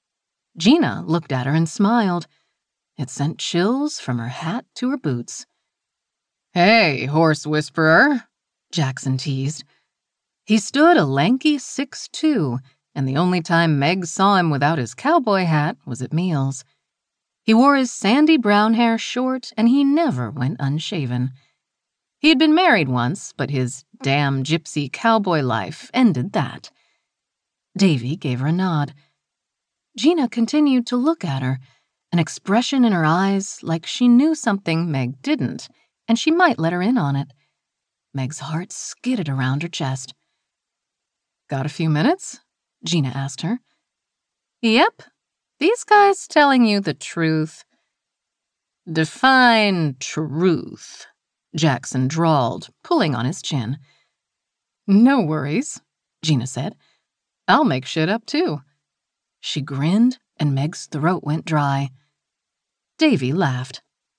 Gina looked at her and smiled. It sent chills from her hat to her boots. "Hey, horse whisperer," Jackson teased. He stood a lanky 6'2", and the only time Meg saw him without his cowboy hat was at meals. He wore his sandy brown hair short, and he never went unshaven. He had been married once, but his damn gypsy cowboy life ended that. Davy gave her a nod. Gina continued to look at her, an expression in her eyes like she knew something Meg didn't, and she might let her in on it. Meg's heart skidded around her chest. "Got a few minutes?" Gina asked her. "Yep. These guys telling you the truth." "Define truth," Jackson drawled, pulling on his chin. "No worries," Gina said. "I'll make shit up, too." She grinned, and Meg's throat went dry. Davy laughed.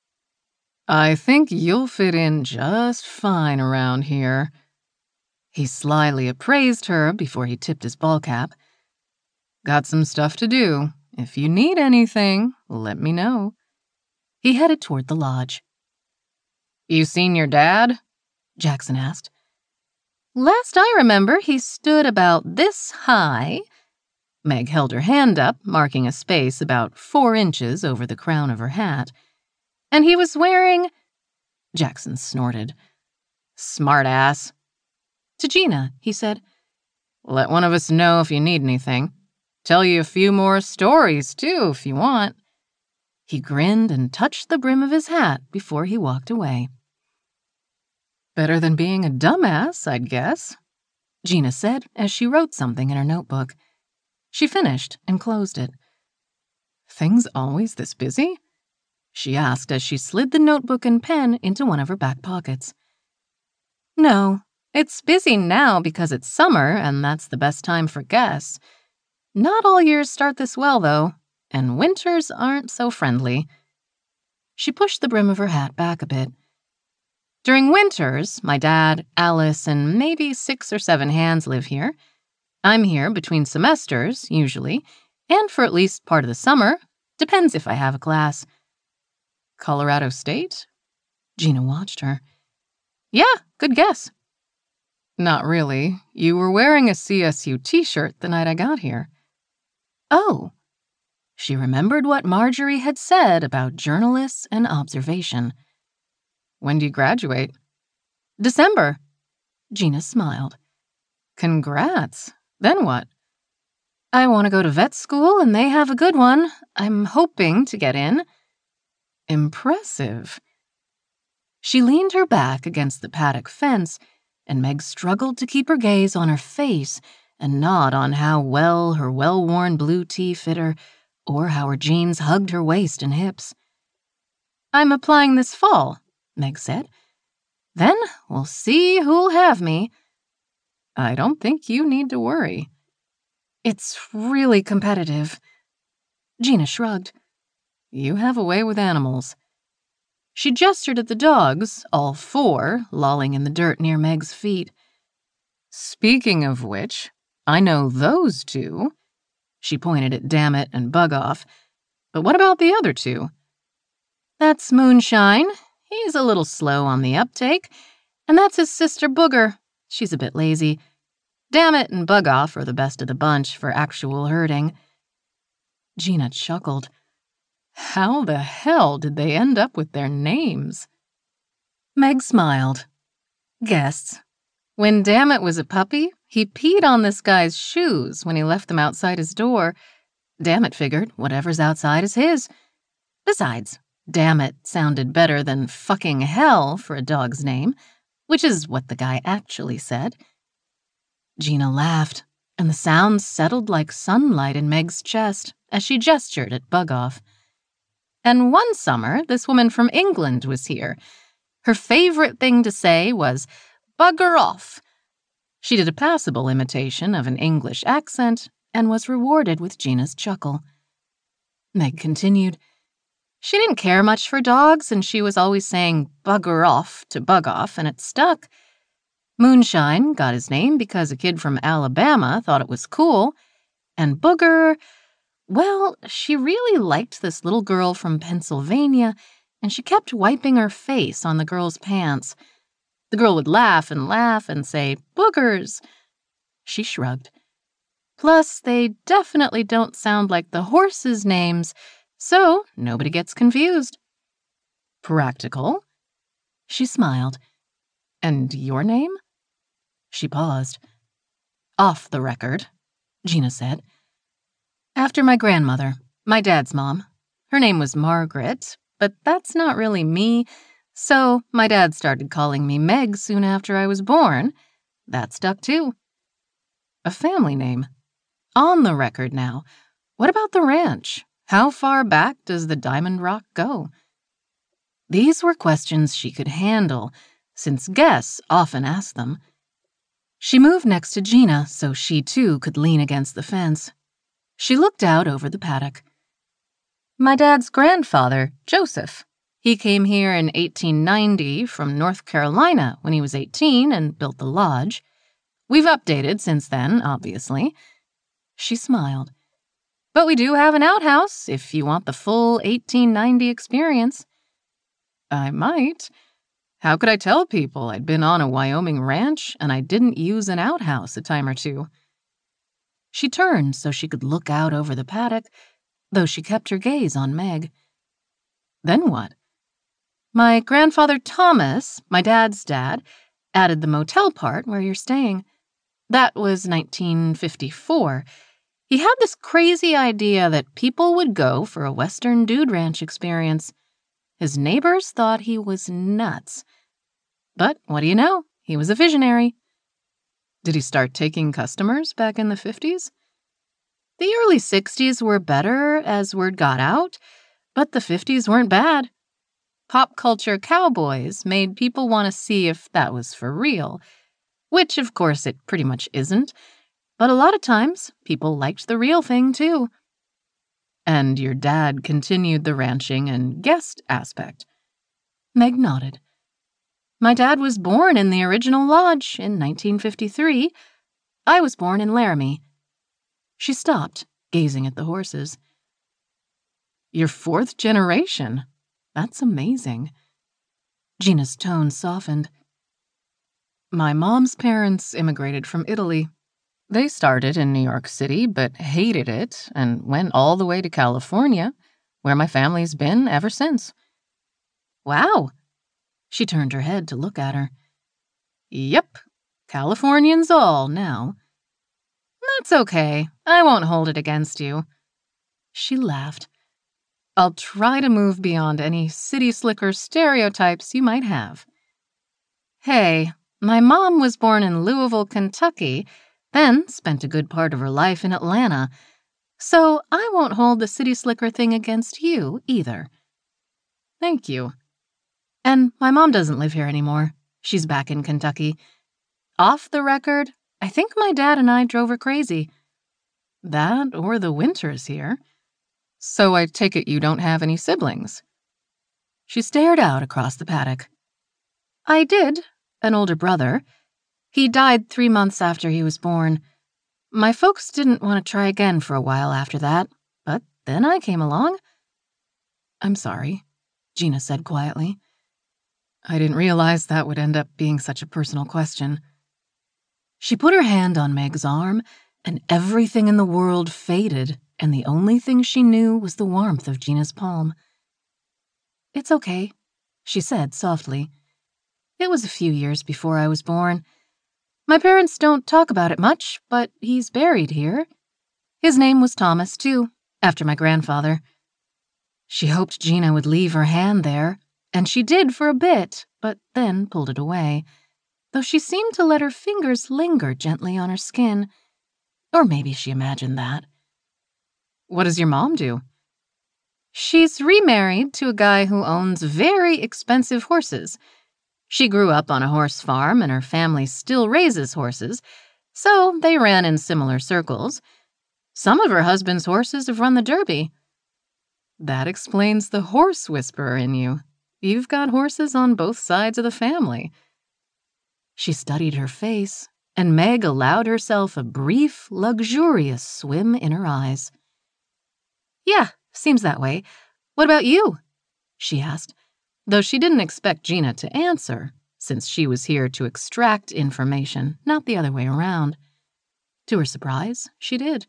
"I think you'll fit in just fine around here." He slyly appraised her before he tipped his ball cap. "Got some stuff to do, If you need anything, let me know." He headed toward the lodge. "You seen your dad?" Jackson asked. "Last I remember, he stood about this high." Meg held her hand up, marking a space about 4 inches over the crown of her hat. "And he was wearing—" Jackson snorted. "Smart ass." To Gina, he said, "Let one of us know if you need anything. Tell you a few more stories, too, if you want." He grinned and touched the brim of his hat before he walked away. "Better than being a dumbass, I'd guess," Gina said as she wrote something in her notebook. She finished and closed it. "Things always this busy?" she asked as she slid the notebook and pen into one of her back pockets. "No, it's busy now because it's summer and that's the best time for guests. Not all years start this well, though, and winters aren't so friendly." She pushed the brim of her hat back a bit. "During winters, my dad, Alice, and maybe 6 or 7 hands live here. I'm here between semesters, usually, and for at least part of the summer. Depends if I have a class." "Colorado State?" Gina watched her. "Yeah, good guess." "Not really. You were wearing a CSU t-shirt the night I got here." Oh. She remembered what Marjorie had said about journalists and observation. "When do you graduate?" "December." Gina smiled. "Congrats. Then what?" "I want to go to vet school, and they have a good one. I'm hoping to get in." "Impressive." She leaned her back against the paddock fence, and Meg struggled to keep her gaze on her face and not on how well her well-worn blue tee fit her or how her jeans hugged her waist and hips. "I'm applying this fall," Meg said. "Then we'll see who'll have me." "I don't think you need to worry." "It's really competitive." Gina shrugged. "You have a way with animals." She gestured at the dogs, all 4, lolling in the dirt near Meg's feet. "Speaking of which, I know those 2. She pointed at Dammit and Bug Off. "But what about the other 2? "That's Moonshine. He's a little slow on the uptake. And that's his sister Booger. She's a bit lazy. Dammit and Bug Off are the best of the bunch for actual herding." Gina chuckled. How the hell did they end up with their names? Meg smiled. "Guests. When Dammit was a puppy, he peed on this guy's shoes when he left them outside his door. Dammit figured whatever's outside is his. Besides, Dammit sounded better than fucking hell for a dog's name, which is what the guy actually said." Gina laughed, and the sound settled like sunlight in Meg's chest as she gestured at Bug Off. "And one summer, this woman from England was here. Her favorite thing to say was, 'Bugger off.'" She did a passable imitation of an English accent and was rewarded with Gina's chuckle. Meg continued. "She didn't care much for dogs, and she was always saying 'bugger off' to Bug Off, and it stuck. Moonshine got his name because a kid from Alabama thought it was cool, and Booger, well, she really liked this little girl from Pennsylvania, and she kept wiping her face on the girl's pants. The girl would laugh and say, 'Boogers.'" She shrugged. "Plus, they definitely don't sound like the horses' names, so nobody gets confused." "Practical." She smiled. "And your name?" She paused. "Off the record," Gina said. "After my grandmother, my dad's mom. Her name was Margaret, but that's not really me, so my dad started calling me Meg soon after I was born. That stuck too." "A family name. On the record now. What about the ranch? How far back does the Diamond Rock go?" These were questions she could handle, since guests often asked them. She moved next to Gina so she too could lean against the fence. She looked out over the paddock. "My dad's grandfather, Joseph. He came here in 1890 from North Carolina when he was 18 and built the lodge. We've updated since then, obviously." She smiled. But we do have an outhouse if you want the full 1890 experience. I might. How could I tell people I'd been on a Wyoming ranch and I didn't use an outhouse a time or two? She turned so she could look out over the paddock, though she kept her gaze on Meg. Then what? My grandfather Thomas, my dad's dad, added the motel part where you're staying. That was 1954. He had this crazy idea that people would go for a Western dude ranch experience. His neighbors thought he was nuts. But what do you know? He was a visionary. Did he start taking customers back in the 50s? The early 60s were better as word got out, but the 50s weren't bad. Pop culture cowboys made people want to see if that was for real, which of course it pretty much isn't, but a lot of times people liked the real thing too. And your dad continued the ranching and guest aspect. Meg nodded. My dad was born in the original lodge in 1953. I was born in Laramie. She stopped, gazing at the horses. You're fourth generation. That's amazing. Gina's tone softened. My mom's parents immigrated from Italy. They started in New York City, but hated it and went all the way to California, where my family's been ever since. Wow. She turned her head to look at her. Yep, Californians all now. That's okay. I won't hold it against you. She laughed. I'll try to move beyond any city slicker stereotypes you might have. Hey, my mom was born in Louisville, Kentucky, then spent a good part of her life in Atlanta, so I won't hold the city slicker thing against you either. Thank you. And my mom doesn't live here anymore. She's back in Kentucky. Off the record, I think my dad and I drove her crazy. That or the winters here. So I take it you don't have any siblings? She stared out across the paddock. I did, an older brother. He died 3 months after he was born. My folks didn't want to try again for a while after that, but then I came along. I'm sorry, Gina said quietly. I didn't realize that would end up being such a personal question. She put her hand on Meg's arm, and everything in the world faded, and the only thing she knew was the warmth of Gina's palm. It's okay, she said softly. It was a few years before I was born. My parents don't talk about it much, but he's buried here. His name was Thomas, too, after my grandfather. She hoped Gina would leave her hand there, and she did for a bit, but then pulled it away, though she seemed to let her fingers linger gently on her skin. Or maybe she imagined that. What does your mom do? She's remarried to a guy who owns very expensive horses. She grew up on a horse farm and her family still raises horses, so they ran in similar circles. Some of her husband's horses have run the Derby. That explains the horse whisperer in you. You've got horses on both sides of the family. She studied her face, and Meg allowed herself a brief, luxurious swim in her eyes. Yeah, seems that way. What about you? She asked, though she didn't expect Gina to answer, since she was here to extract information, not the other way around. To her surprise, she did.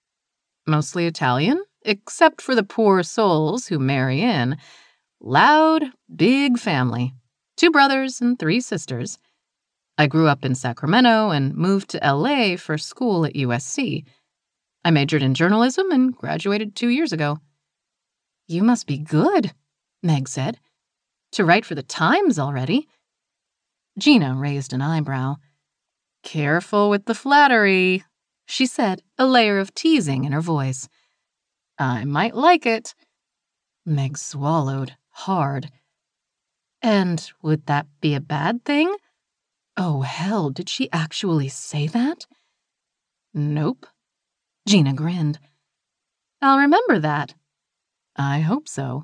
Mostly Italian, except for the poor souls who marry in. Loud, big family. 2 brothers and 3 sisters. I grew up in Sacramento and moved to LA for school at USC. I majored in journalism and graduated 2 years ago. You must be good, Meg said. To write for the Times already. Gina raised an eyebrow. Careful with the flattery, she said, a layer of teasing in her voice. I might like it. Meg swallowed hard. And would that be a bad thing? Oh, hell, did she actually say that? Nope. Gina grinned. I'll remember that. I hope so.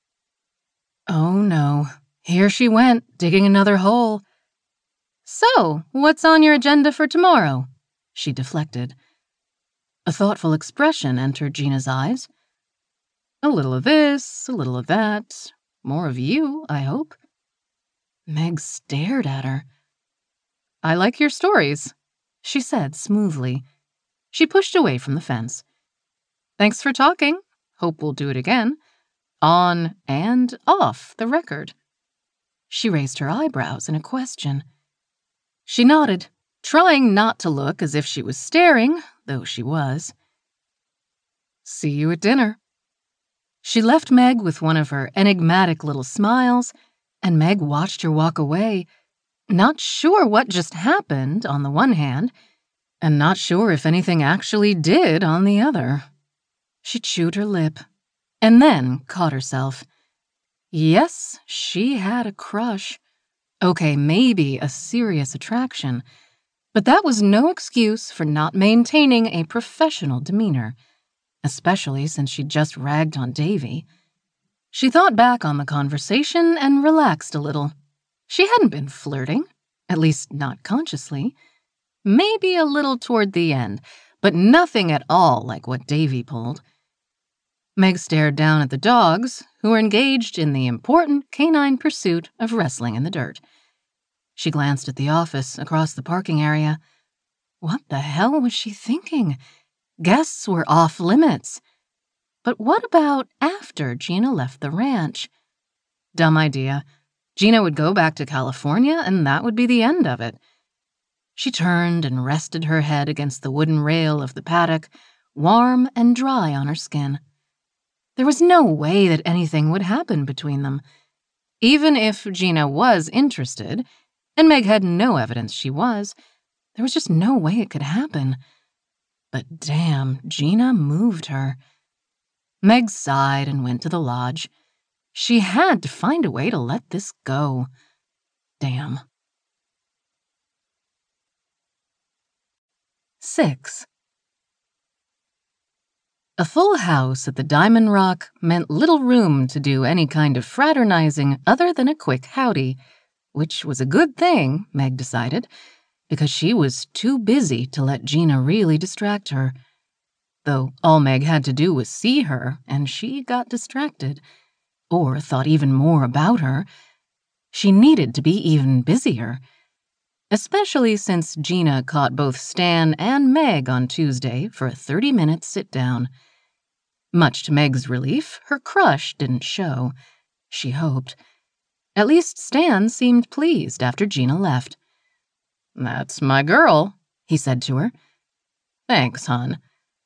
Oh, no. Here she went, digging another hole. So, what's on your agenda for tomorrow? She deflected. A thoughtful expression entered Gina's eyes. A little of this, a little of that. More of you, I hope. Meg stared at her. I like your stories, she said smoothly. She pushed away from the fence. Thanks for talking. Hope we'll do it again. On and off the record. She raised her eyebrows in a question. She nodded, trying not to look as if she was staring, though she was. See you at dinner. She left Meg with one of her enigmatic little smiles, and Meg watched her walk away, not sure what just happened on the one hand, and not sure if anything actually did on the other. She chewed her lip, and then caught herself. Yes, she had a crush. Okay, maybe a serious attraction, but that was no excuse for not maintaining a professional demeanor, especially since she'd just ragged on Davy. She thought back on the conversation and relaxed a little. She hadn't been flirting, at least not consciously. Maybe a little toward the end, but nothing at all like what Davy pulled. Meg stared down at the dogs, who were engaged in the important canine pursuit of wrestling in the dirt. She glanced at the office across the parking area. What the hell was she thinking? Guests were off limits. But what about after Gina left the ranch? Dumb idea. Gina would go back to California, and that would be the end of it. She turned and rested her head against the wooden rail of the paddock, warm and dry on her skin. There was no way that anything would happen between them. Even if Gina was interested, and Meg had no evidence she was, there was just no way it could happen. But damn, Gina moved her. Meg sighed and went to the lodge. She had to find a way to let this go. Damn. 6. A full house at the Diamond Rock meant little room to do any kind of fraternizing other than a quick howdy, which was a good thing, Meg decided, because she was too busy to let Gina really distract her. Though all Meg had to do was see her, and she got distracted, or thought even more about her. She needed to be even busier, especially since Gina caught both Stan and Meg on Tuesday for a 30-minute sit-down. Much to Meg's relief, her crush didn't show. She hoped. At least Stan seemed pleased after Gina left. "That's my girl," he said to her. "Thanks, hon."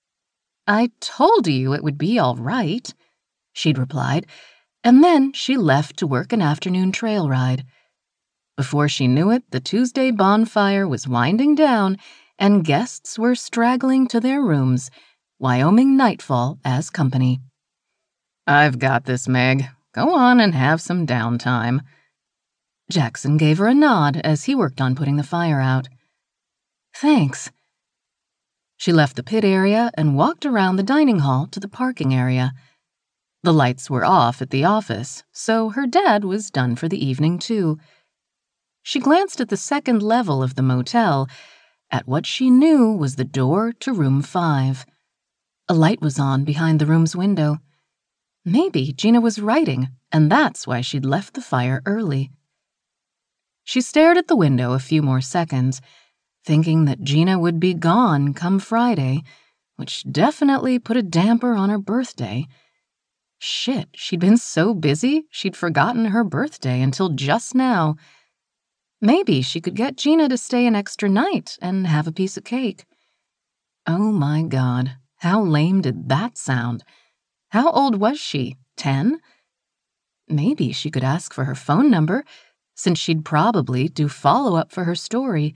"I told you it would be all right," she'd replied, and then she left to work an afternoon trail ride. Before she knew it, the Tuesday bonfire was winding down, and guests were straggling to their rooms, Wyoming nightfall as company. "I've got this, Meg. Go on and have some downtime." Jackson gave her a nod as he worked on putting the fire out. "Thanks." She left the pit area and walked around the dining hall to the parking area. The lights were off at the office, so her dad was done for the evening, too. She glanced at the second level of the motel, at what she knew was the door to room 5. A light was on behind the room's window. Maybe Gina was writing, and that's why she'd left the fire early. She stared at the window a few more seconds, thinking that Gina would be gone come Friday, which definitely put a damper on her birthday. Shit, she'd been so busy she'd forgotten her birthday until just now. Maybe she could get Gina to stay an extra night and have a piece of cake. Oh my God, how lame did that sound? How old was she? 10? Maybe she could ask for her phone number, since she'd probably do follow-up for her story.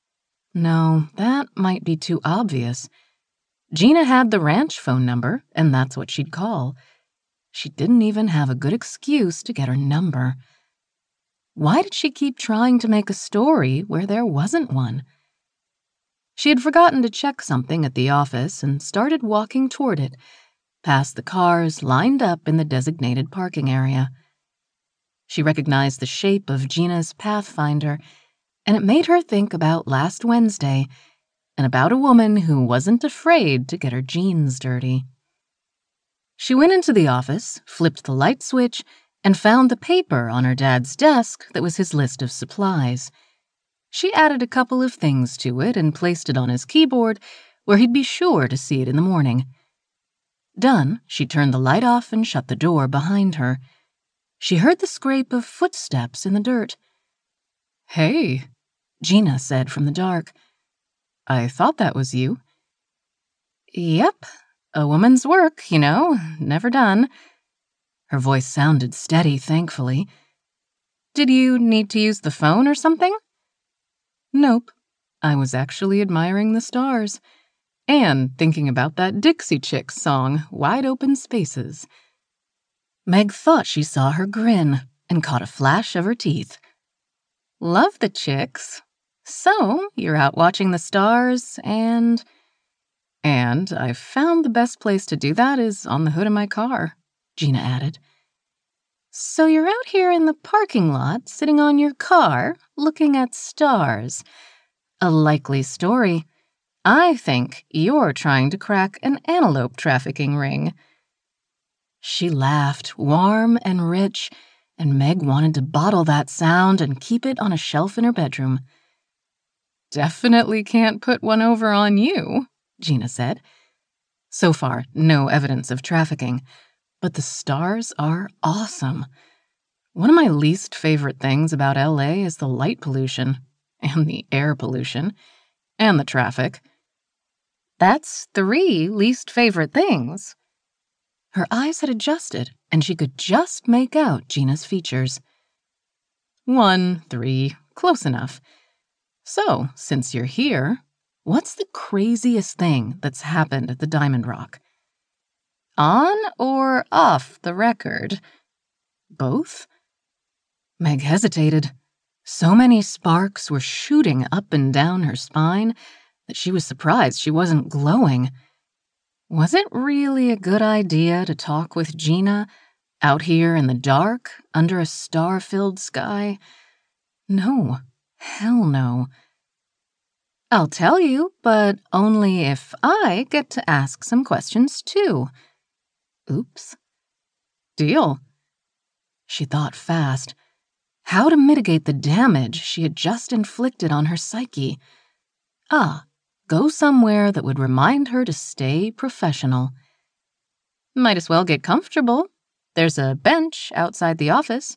No, that might be too obvious. Gina had the ranch phone number, and that's what she'd call. She didn't even have a good excuse to get her number. Why did she keep trying to make a story where there wasn't one? She had forgotten to check something at the office and started walking toward it, past the cars lined up in the designated parking area. She recognized the shape of Gina's Pathfinder, and it made her think about last Wednesday, and about a woman who wasn't afraid to get her jeans dirty. She went into the office, flipped the light switch, and found the paper on her dad's desk that was his list of supplies. She added a couple of things to it and placed it on his keyboard where he'd be sure to see it in the morning. Done, she turned the light off and shut the door behind her. She heard the scrape of footsteps in the dirt. "Hey," Gina said from the dark. "I thought that was you." "Yep, a woman's work, never done." Her voice sounded steady, thankfully. "Did you need to use the phone or something?" "Nope. I was actually admiring the stars. And thinking about that Dixie Chicks song, Wide Open Spaces." Meg thought she saw her grin and caught a flash of her teeth. "Love the Chicks. So, you're out watching the stars and I found the best place to do that is on the hood of my car," Gina added. "So you're out here in the parking lot, sitting on your car, looking at stars. A likely story. I think you're trying to crack an antelope trafficking ring." She laughed, warm and rich, and Meg wanted to bottle that sound and keep it on a shelf in her bedroom. "Definitely can't put one over on you," Gina said. "So far, no evidence of trafficking, but the stars are awesome. One of my least favorite things about LA is the light pollution, and the air pollution, and the traffic." "That's 3 least favorite things." Her eyes had adjusted, and she could just make out Gina's features. 1, 3, close enough. So, since you're here, what's the craziest thing that's happened at the Diamond Rock? On or off the record? Both? Meg hesitated. So many sparks were shooting up and down her spine that she was surprised she wasn't glowing. Was it really a good idea to talk with Gina out here in the dark under a star-filled sky? No, hell no. "I'll tell you, but only if I get to ask some questions too." Oops. "Deal." She thought fast. How to mitigate the damage she had just inflicted on her psyche? Go somewhere that would remind her to stay professional. "Might as well get comfortable. There's a bench outside the office.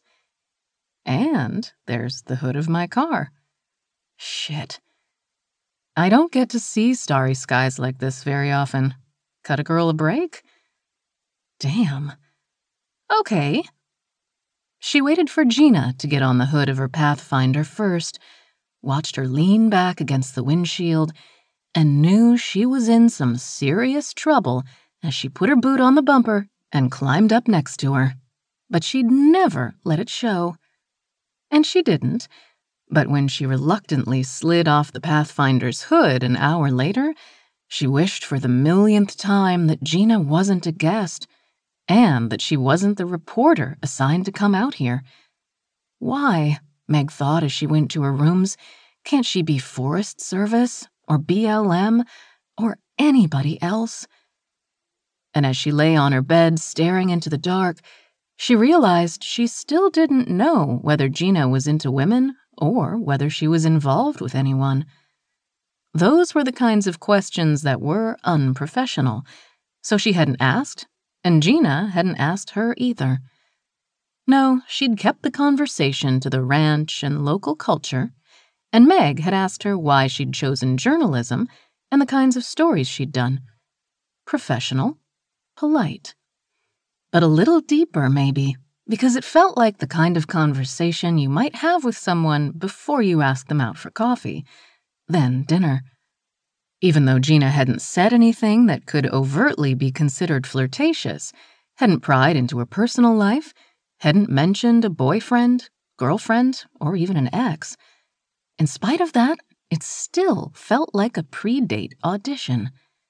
And there's the hood of my car. Shit. I don't get to see starry skies like this very often. Cut a girl a break? Damn. Okay." She waited for Gina to get on the hood of her Pathfinder first, watched her lean back against the windshield, and knew she was in some serious trouble as she put her boot on the bumper and climbed up next to her. But she'd never let it show. And she didn't. But when she reluctantly slid off the Pathfinder's hood an hour later, she wished for the millionth time that Gina wasn't a guest, and that she wasn't the reporter assigned to come out here. Why, Meg thought as she went to her rooms, can't she be Forest Service or BLM or anybody else? And as she lay on her bed staring into the dark, she realized she still didn't know whether Gina was into women or whether she was involved with anyone. Those were the kinds of questions that were unprofessional, so she hadn't asked, and Gina hadn't asked her either. No, she'd kept the conversation to the ranch and local culture, and Meg had asked her why she'd chosen journalism and the kinds of stories she'd done. Professional, polite. But a little deeper, maybe, because it felt like the kind of conversation you might have with someone before you ask them out for coffee, then dinner. Even though Gina hadn't said anything that could overtly be considered flirtatious, hadn't pried into her personal life, hadn't mentioned a boyfriend, girlfriend, or even an ex. In spite of that, it still felt like a pre-date audition.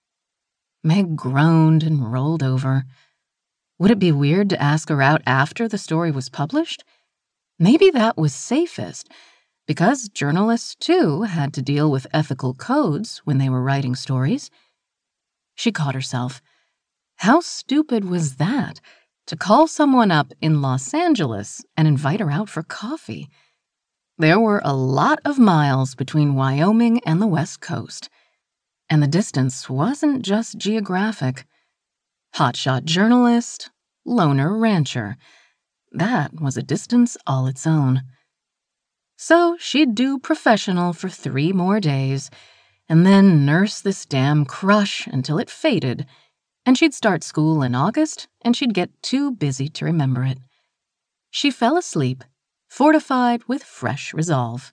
Meg groaned and rolled over. Would it be weird to ask her out after the story was published? Maybe that was safest, Because journalists, too, had to deal with ethical codes when they were writing stories. She caught herself. How stupid was that, to call someone up in Los Angeles and invite her out for coffee? There were a lot of miles between Wyoming and the West Coast, and the distance wasn't just geographic. Hotshot journalist, loner rancher. That was a distance all its own. So she'd do professional for 3 more days, and then nurse this damn crush until it faded, and she'd start school in August, and she'd get too busy to remember it. She fell asleep, fortified with fresh resolve.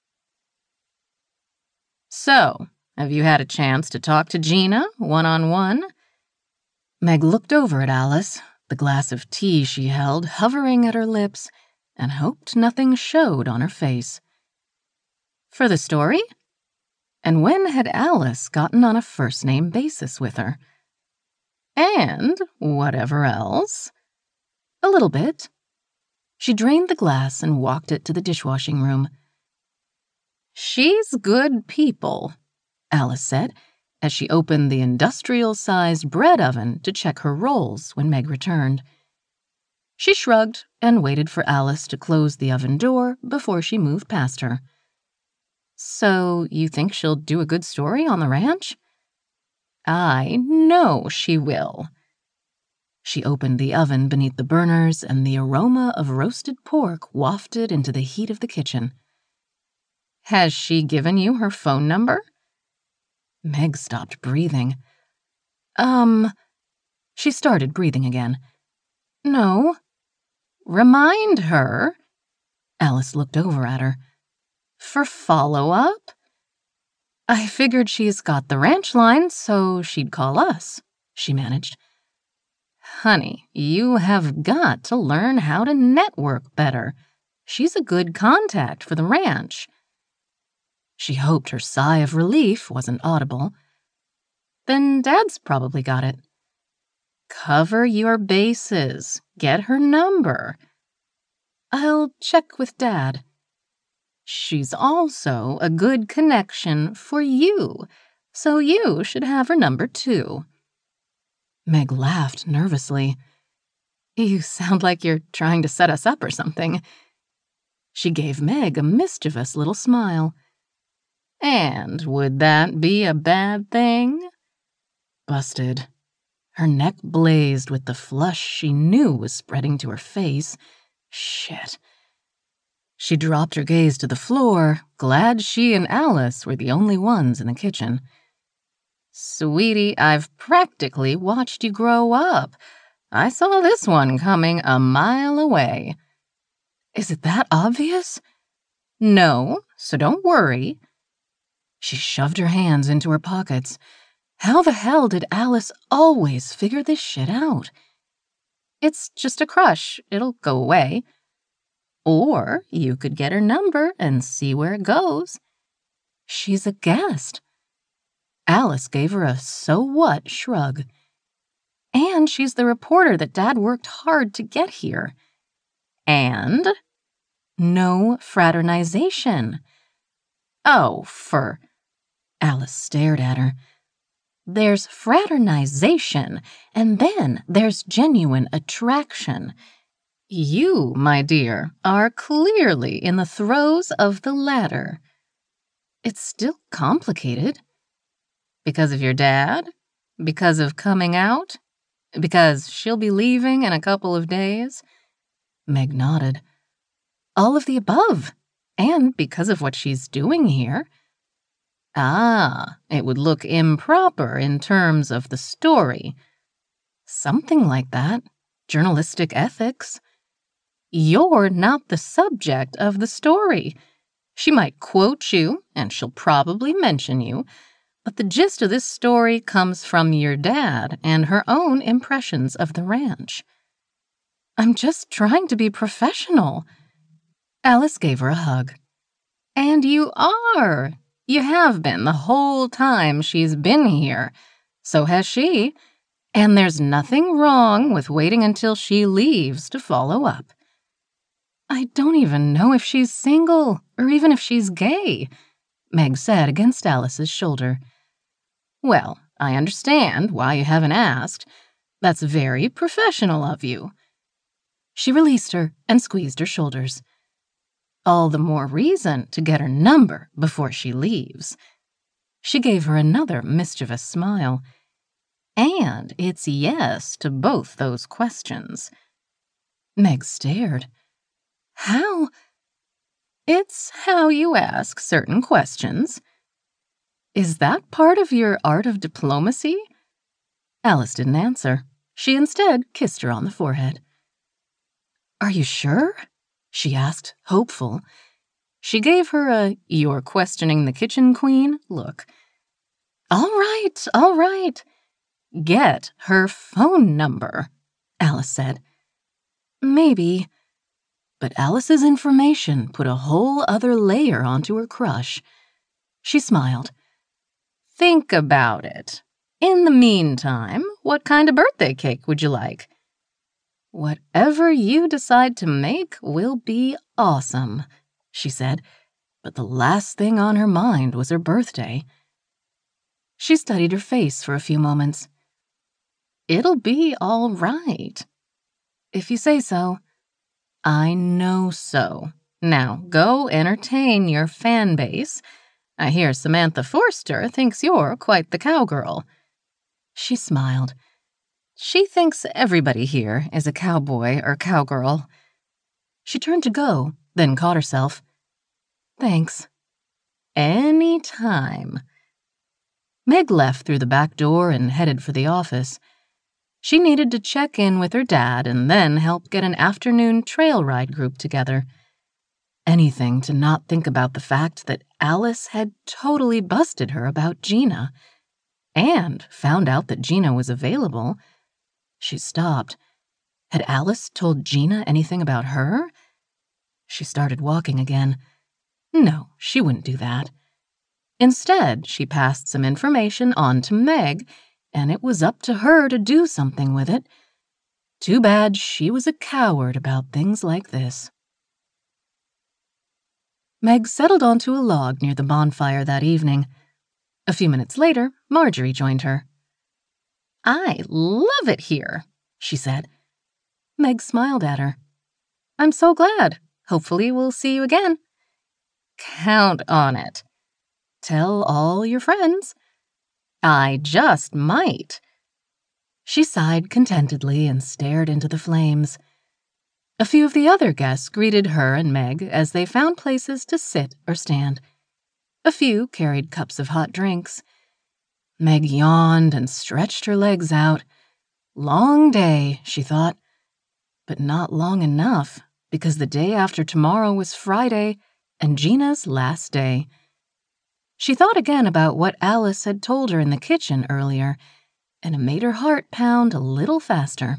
So, have you had a chance to talk to Gina, one-on-one? Meg looked over at Alice, the glass of tea she held hovering at her lips, and hoped nothing showed on her face. For the story? And when had Alice gotten on a first-name basis with her? And whatever else? A little bit. She drained the glass and walked it to the dishwashing room. She's good people, Alice said, as she opened the industrial-sized bread oven to check her rolls when Meg returned. She shrugged and waited for Alice to close the oven door before she moved past her. So you think she'll do a good story on the ranch? I know she will. She opened the oven beneath the burners, and the aroma of roasted pork wafted into the heat of the kitchen. Has she given you her phone number? Meg stopped breathing. She started breathing again. No. Remind her. Alice looked over at her. For follow-up? I figured she's got the ranch line, so she'd call us, she managed. Honey, you have got to learn how to network better. She's a good contact for the ranch. She hoped her sigh of relief wasn't audible. Then Dad's probably got it. Cover your bases. Get her number. I'll check with Dad. She's also a good connection for you, so you should have her number too. Meg laughed nervously. You sound like you're trying to set us up or something. She gave Meg a mischievous little smile. And would that be a bad thing? Busted. Her neck blazed with the flush she knew was spreading to her face. Shit. She dropped her gaze to the floor, glad she and Alice were the only ones in the kitchen. Sweetie, I've practically watched you grow up. I saw this one coming a mile away. Is it that obvious? No, so don't worry. She shoved her hands into her pockets. How the hell did Alice always figure this shit out? It's just a crush. It'll go away. Or you could get her number and see where it goes. She's a guest. Alice gave her a so-what shrug. And she's the reporter that Dad worked hard to get here. And no fraternization. Oh, Alice stared at her. There's fraternization, and then there's genuine attraction. You, my dear, are clearly in the throes of the latter. It's still complicated. Because of your dad? Because of coming out? Because she'll be leaving in a couple of days? Meg nodded. All of the above, and because of what she's doing here. Ah, it would look improper in terms of the story. Something like that. Journalistic ethics. You're not the subject of the story. She might quote you, and she'll probably mention you, but the gist of this story comes from your dad and her own impressions of the ranch. I'm just trying to be professional. Alice gave her a hug. And you are. You have been the whole time she's been here. So has she. And there's nothing wrong with waiting until she leaves to follow up. I don't even know if she's single or even if she's gay, Meg said against Alice's shoulder. Well, I understand why you haven't asked. That's very professional of you. She released her and squeezed her shoulders. All the more reason to get her number before she leaves. She gave her another mischievous smile. And it's yes to both those questions. Meg stared. How? It's how you ask certain questions. Is that part of your art of diplomacy? Alice didn't answer. She instead kissed her on the forehead. Are you sure? She asked, hopeful. She gave her a "you're questioning the kitchen queen" look. All right. Get her phone number, Alice said. Maybe. But Alice's information put a whole other layer onto her crush. She smiled. Think about it. In the meantime, what kind of birthday cake would you like? Whatever you decide to make will be awesome, she said, but the last thing on her mind was her birthday. She studied her face for a few moments. It'll be all right. If you say so. I know so. Now go entertain your fan base. I hear Samantha Forster thinks you're quite the cowgirl. She smiled. She thinks everybody here is a cowboy or cowgirl. She turned to go, then caught herself. Thanks. Any time. Meg left through the back door and headed for the office. She needed to check in with her dad and then help get an afternoon trail ride group together. Anything to not think about the fact that Alice had totally busted her about Gina, and found out that Gina was available. She stopped. Had Alice told Gina anything about her? She started walking again. No, she wouldn't do that. Instead, she passed some information on to Meg, and it was up to her to do something with it. Too bad she was a coward about things like this. Meg settled onto a log near the bonfire that evening. A few minutes later, Marjorie joined her. I love it here, she said. Meg smiled at her. I'm so glad. Hopefully we'll see you again. Count on it. Tell all your friends. I just might. She sighed contentedly and stared into the flames. A few of the other guests greeted her and Meg as they found places to sit or stand. A few carried cups of hot drinks. Meg yawned and stretched her legs out. Long day, she thought. But not long enough, because the day after tomorrow was Friday and Gina's last day. She thought again about what Alice had told her in the kitchen earlier, and it made her heart pound a little faster.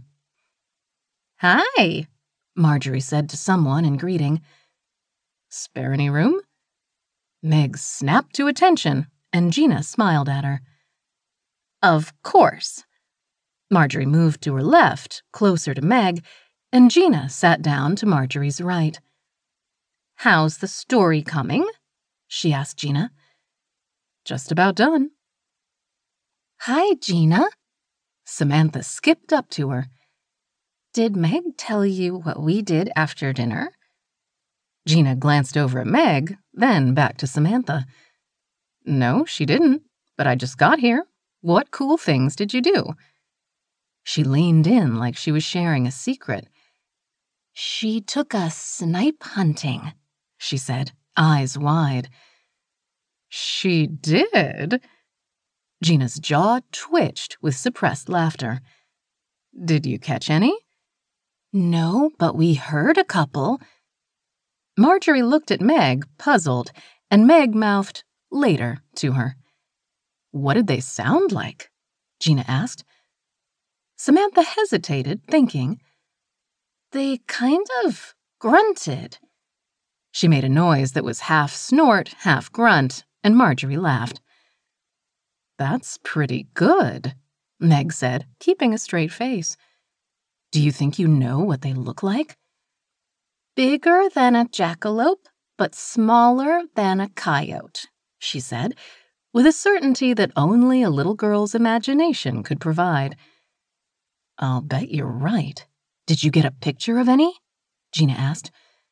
Hi, Marjorie said to someone in greeting. Spare any room? Meg snapped to attention, and Gina smiled at her. Of course. Marjorie moved to her left, closer to Meg, and Gina sat down to Marjorie's right. How's the story coming? She asked Gina. Just about done. Hi, Gina. Samantha skipped up to her. Did Meg tell you what we did after dinner? Gina glanced over at Meg, then back to Samantha. No, she didn't, but I just got here. What cool things did you do? She leaned in like she was sharing a secret. She took us snipe hunting, she said, eyes wide. She did? Gina's jaw twitched with suppressed laughter. Did you catch any? No, but we heard a couple. Marjorie looked at Meg, puzzled, and Meg mouthed, later, to her. What did they sound like? Gina asked. Samantha hesitated, thinking. They kind of grunted. She made a noise that was half snort, half grunt, and Marjorie laughed. That's pretty good, Meg said, keeping a straight face. Do you think you know what they look like? Bigger than a jackalope, but smaller than a coyote, she said, with a certainty that only a little girl's imagination could provide. I'll bet you're right. Did you get a picture of any? Gina asked.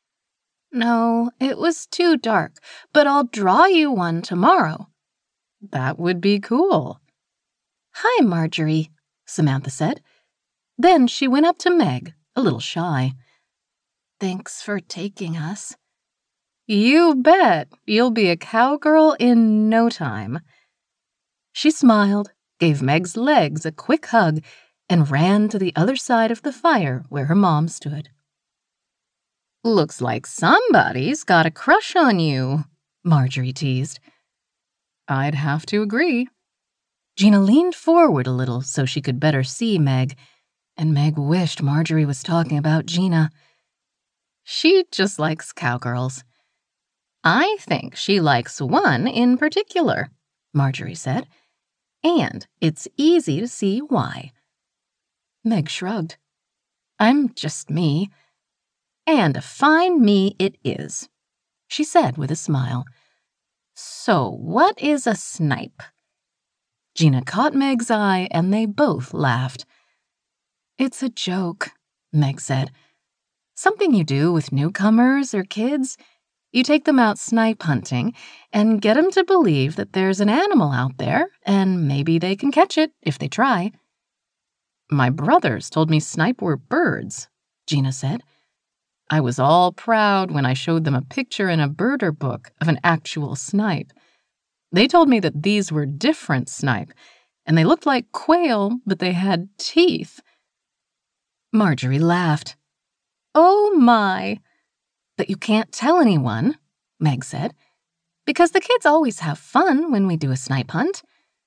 No, it was too dark, but I'll draw you one tomorrow. That would be cool. Hi, Marjorie, Samantha said. Then she went up to Meg, a little shy. Thanks for taking us. You bet. You'll be a cowgirl in no time. She smiled, gave Meg's legs a quick hug, and ran to the other side of the fire where her mom stood. Looks like somebody's got a crush on you, Marjorie teased. I'd have to agree. Gina leaned forward a little so she could better see Meg, and Meg wished Marjorie was talking about Gina. She just likes cowgirls. I think she likes one in particular, Marjorie said, and it's easy to see why. Meg shrugged. I'm just me. And a fine me it is, she said with a smile. So what is a snipe? Gina caught Meg's eye and they both laughed. It's a joke, Meg said. Something you do with newcomers or kids. You take them out snipe hunting and get them to believe that there's an animal out there and maybe they can catch it if they try. My brothers told me snipe were birds, Gina said. I was all proud when I showed them a picture in a birder book of an actual snipe. They told me that these were different snipe, and they looked like quail, but they had teeth. Marjorie laughed. Oh my! But you can't tell anyone, Meg said, because the kids always have fun when we do a snipe hunt.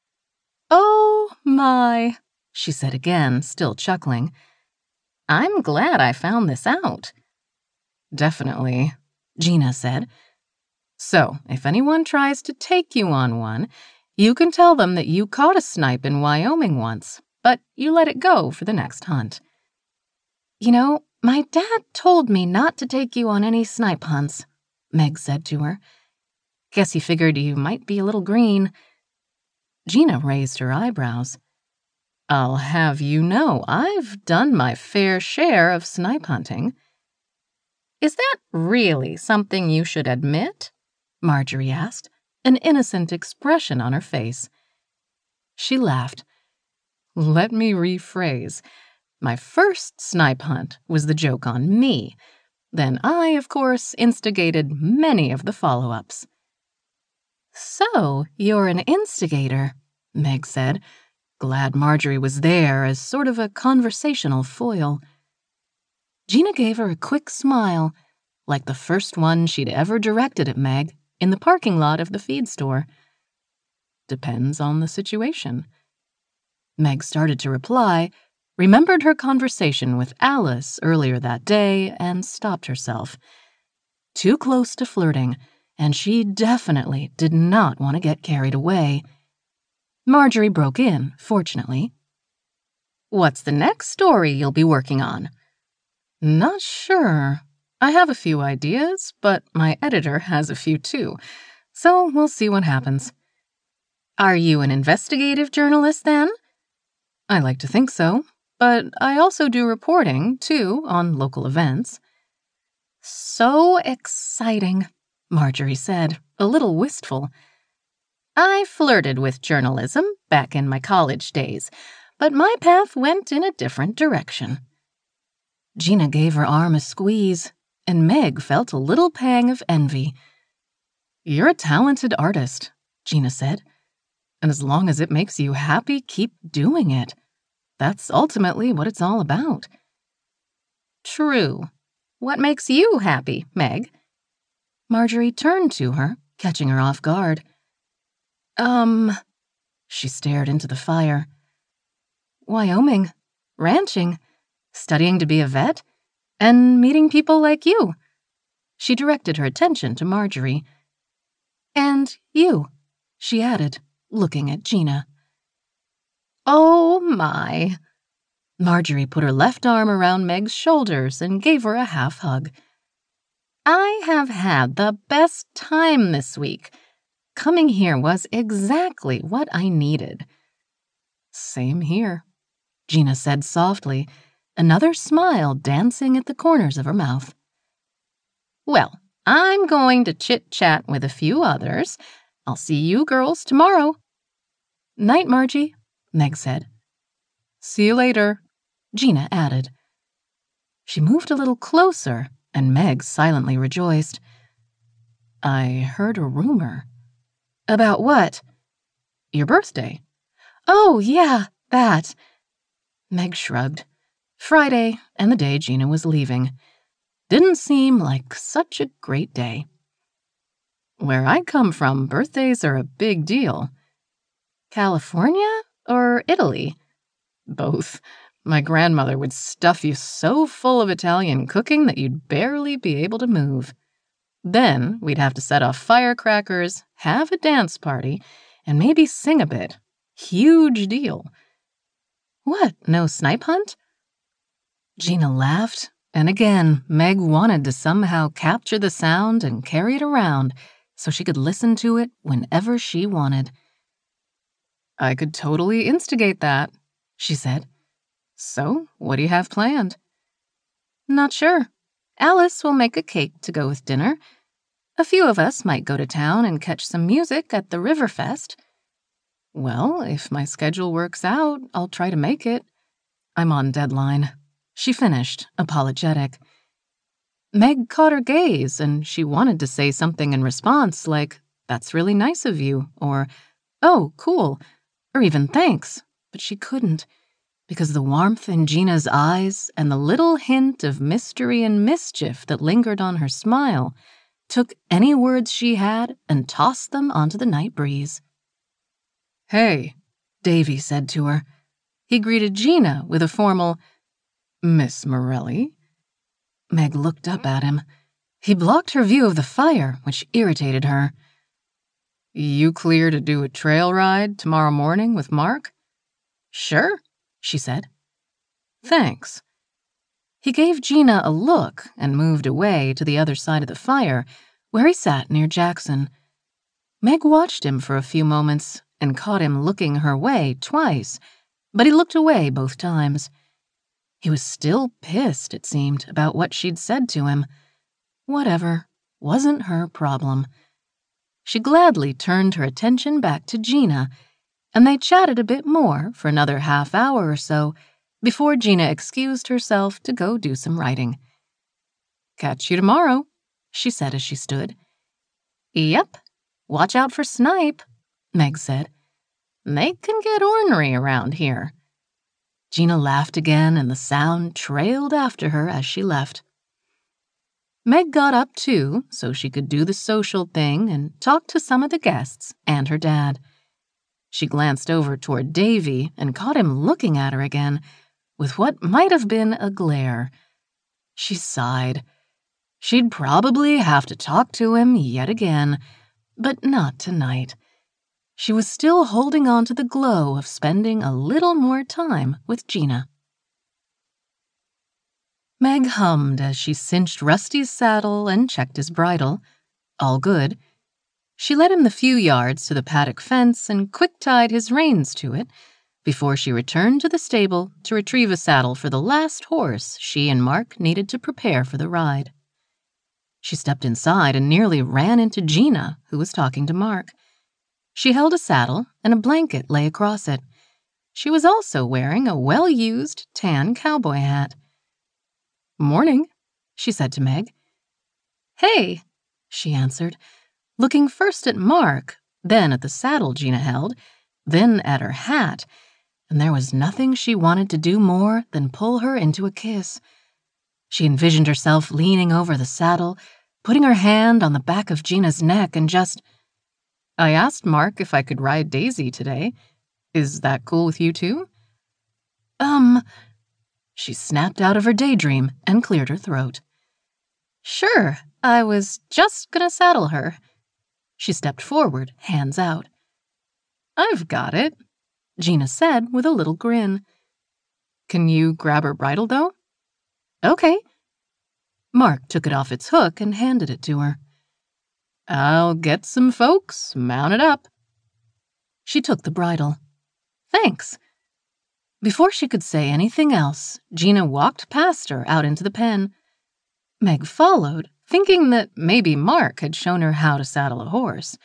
Oh my, she said again, still chuckling. I'm glad I found this out. Definitely, Gina said. So, if anyone tries to take you on one, you can tell them that you caught a snipe in Wyoming once, but you let it go for the next hunt. You know, my dad told me not to take you on any snipe hunts, Meg said to her. Guess he figured you might be a little green. Gina raised her eyebrows. I'll have you know I've done my fair share of snipe hunting. Is that really something you should admit? Marjorie asked, an innocent expression on her face. She laughed. Let me rephrase. My first snipe hunt was the joke on me. Then I, of course, instigated many of the follow-ups. So, you're an instigator, Meg said, glad Marjorie was there as sort of a conversational foil. Gina gave her a quick smile, like the first one she'd ever directed at Meg in the parking lot of the feed store. Depends on the situation. Meg started to reply, remembered her conversation with Alice earlier that day, and stopped herself. Too close to flirting, and she definitely did not want to get carried away. Marjorie broke in, fortunately. What's the next story you'll be working on? Not sure. I have a few ideas, but my editor has a few too, so we'll see what happens. Are you an investigative journalist then? I like to think so, but I also do reporting, too, on local events. So exciting, Marjorie said, a little wistful. I flirted with journalism back in my college days, but my path went in a different direction. Gina gave her arm a squeeze, and Meg felt a little pang of envy. You're a talented artist, Gina said, and as long as it makes you happy, keep doing it. That's ultimately what it's all about. True. What makes you happy, Meg? Marjorie turned to her, catching her off guard. She stared into the fire. Wyoming, ranching, studying to be a vet, and meeting people like you. She directed her attention to Marjorie. And you, she added, looking at Gina. Oh my. Marjorie put her left arm around Meg's shoulders and gave her a half hug. I have had the best time this week. Coming here was exactly what I needed. Same here, Gina said softly, another smile dancing at the corners of her mouth. Well, I'm going to chit-chat with a few others. I'll see you girls tomorrow. Night, Margie, Meg said. See you later, Gina added. She moved a little closer, and Meg silently rejoiced. I heard a rumor. About what? Your birthday. Oh, yeah, that. Meg shrugged. Friday, and the day Gina was leaving. Didn't seem like such a great day. Where I come from, birthdays are a big deal. California or Italy? Both. My grandmother would stuff you so full of Italian cooking that you'd barely be able to move. Then we'd have to set off firecrackers, have a dance party, and maybe sing a bit. Huge deal. What, no snipe hunt? Gina laughed, and again Meg wanted to somehow capture the sound and carry it around so she could listen to it whenever she wanted. I could totally instigate that, she said. So, what do you have planned? Not sure. Alice will make a cake to go with dinner. A few of us might go to town and catch some music at the Riverfest. Well, if my schedule works out, I'll try to make it. I'm on deadline, she finished, apologetic. Meg caught her gaze, and she wanted to say something in response like, "That's really nice of you," or, "Oh, cool," or even "Thanks," but she couldn't, because the warmth in Gina's eyes and the little hint of mystery and mischief that lingered on her smile took any words she had and tossed them onto the night breeze. "Hey," Davy said to her. He greeted Gina with a formal, "Miss Morelli?" Meg looked up at him. He blocked her view of the fire, which irritated her. "You clear to do a trail ride tomorrow morning with Mark?" "Sure," she said. "Thanks." He gave Gina a look and moved away to the other side of the fire, where he sat near Jackson. Meg watched him for a few moments and caught him looking her way twice, but he looked away both times. He was still pissed, it seemed, about what she'd said to him. Whatever, wasn't her problem. She gladly turned her attention back to Gina, and they chatted a bit more for another half-hour or so before Gina excused herself to go do some writing. "Catch you tomorrow," she said as she stood. "Yep, watch out for snipe," Meg said. "They can get ornery around here." Gina laughed again, and the sound trailed after her as she left. Meg got up, too, so she could do the social thing and talk to some of the guests and her dad. She glanced over toward Davy and caught him looking at her again, with what might have been a glare. She sighed. She'd probably have to talk to him yet again, but not tonight. She was still holding on to the glow of spending a little more time with Gina. Meg hummed as she cinched Rusty's saddle and checked his bridle. All good. She led him the few yards to the paddock fence and quick-tied his reins to it before she returned to the stable to retrieve a saddle for the last horse she and Mark needed to prepare for the ride. She stepped inside and nearly ran into Gina, who was talking to Mark. She held a saddle, and a blanket lay across it. She was also wearing a well-used tan cowboy hat. "Morning," she said to Meg. "Hey," she answered, looking first at Mark, then at the saddle Gina held, then at her hat, and there was nothing she wanted to do more than pull her into a kiss. She envisioned herself leaning over the saddle, putting her hand on the back of Gina's neck and just, "I asked Mark if I could ride Daisy today. Is that cool with you too?" She snapped out of her daydream and cleared her throat. "Sure, I was just gonna saddle her." She stepped forward, hands out. "I've got it," Gina said with a little grin. "Can you grab her bridle, though?" "Okay." Mark took it off its hook and handed it to her. "I'll get some folks mounted up." She took the bridle. "Thanks." Before she could say anything else, Gina walked past her out into the pen. Meg followed, thinking that maybe Mark had shown her how to saddle a horse.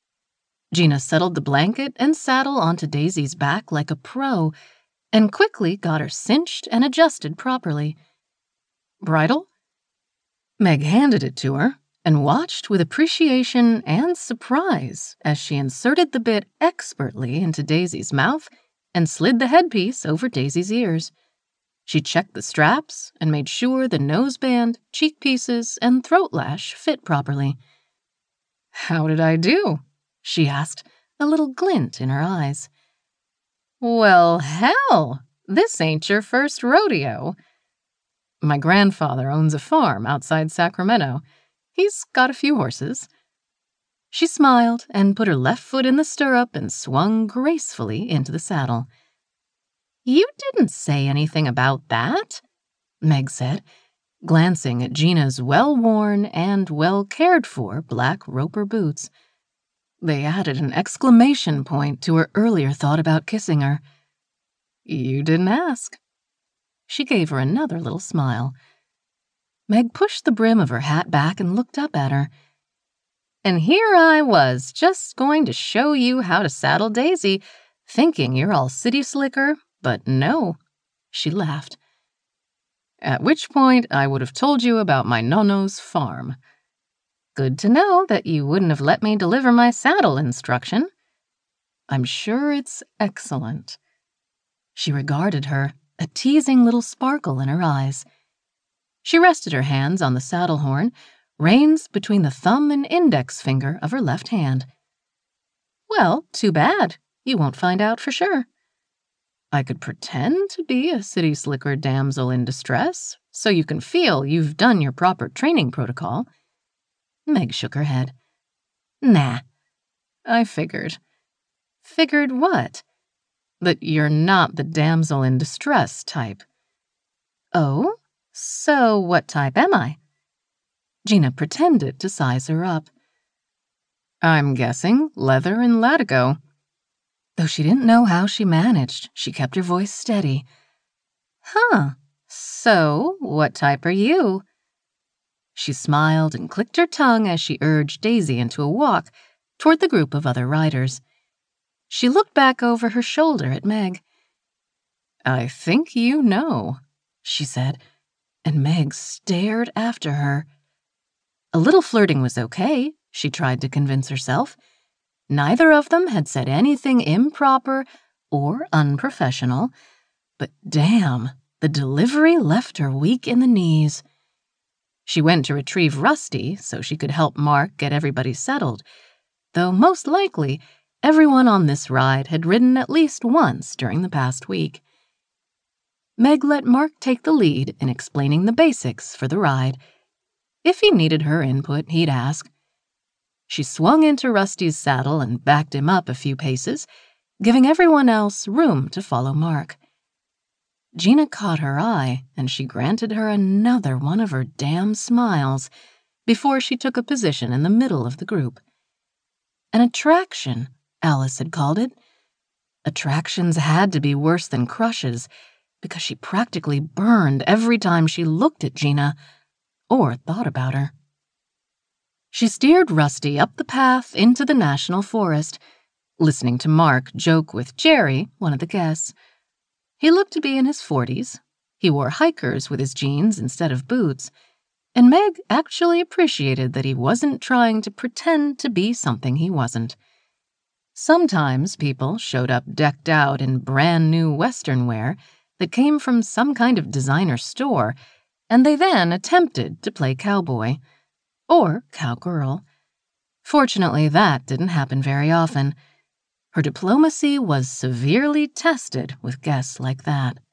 Gina settled the blanket and saddle onto Daisy's back like a pro, and quickly got her cinched and adjusted properly. "Bridle?" Meg handed it to her and watched with appreciation and surprise as she inserted the bit expertly into Daisy's mouth and slid the headpiece over Daisy's ears. She checked the straps and made sure the noseband, cheek pieces, and throat lash fit properly. "How did I do?" she asked, a little glint in her eyes. "Well, hell! This ain't your first rodeo." "My grandfather owns a farm outside Sacramento. He's got a few horses." She smiled and put her left foot in the stirrup and swung gracefully into the saddle. "You didn't say anything about that," Meg said, glancing at Gina's well-worn and well-cared-for black Roper boots. They added an exclamation point to her earlier thought about kissing her. "You didn't ask." She gave her another little smile. Meg pushed the brim of her hat back and looked up at her. "And here I was, just going to show you how to saddle Daisy, thinking you're all city slicker, but no." She laughed. "At which point I would have told you about my nonno's farm." "Good to know that you wouldn't have let me deliver my saddle instruction." "I'm sure it's excellent." She regarded her, a teasing little sparkle in her eyes. She rested her hands on the saddle horn, reins between the thumb and index finger of her left hand. "Well, too bad. You won't find out for sure." "I could pretend to be a city slicker damsel in distress, so you can feel you've done your proper training protocol." Meg shook her head. "Nah." "I figured." "Figured what?" "That you're not the damsel in distress type." "Oh? So what type am I?" Gina pretended to size her up. "I'm guessing leather and latigo." Though she didn't know how she managed, she kept her voice steady. "Huh. So what type are you?" She smiled and clicked her tongue as she urged Daisy into a walk toward the group of other riders. She looked back over her shoulder at Meg. "I think you know," she said, and Meg stared after her. A little flirting was okay, she tried to convince herself. Neither of them had said anything improper or unprofessional, but damn, the delivery left her weak in the knees. She went to retrieve Rusty so she could help Mark get everybody settled, though most likely everyone on this ride had ridden at least once during the past week. Meg let Mark take the lead in explaining the basics for the ride. If he needed her input, he'd ask. She swung into Rusty's saddle and backed him up a few paces, giving everyone else room to follow Mark. Gina caught her eye, and she granted her another one of her damn smiles before she took a position in the middle of the group. An attraction, Alice had called it. Attractions had to be worse than crushes, because she practically burned every time she looked at Gina or thought about her. She steered Rusty up the path into the national forest, listening to Mark joke with Jerry, one of the guests. He looked to be in his 40s. He wore hikers with his jeans instead of boots, and Meg actually appreciated that he wasn't trying to pretend to be something he wasn't. Sometimes people showed up decked out in brand new Western wear that came from some kind of designer store, and they then attempted to play cowboy. Or cowgirl. Fortunately, that didn't happen very often. Her diplomacy was severely tested with guests like that.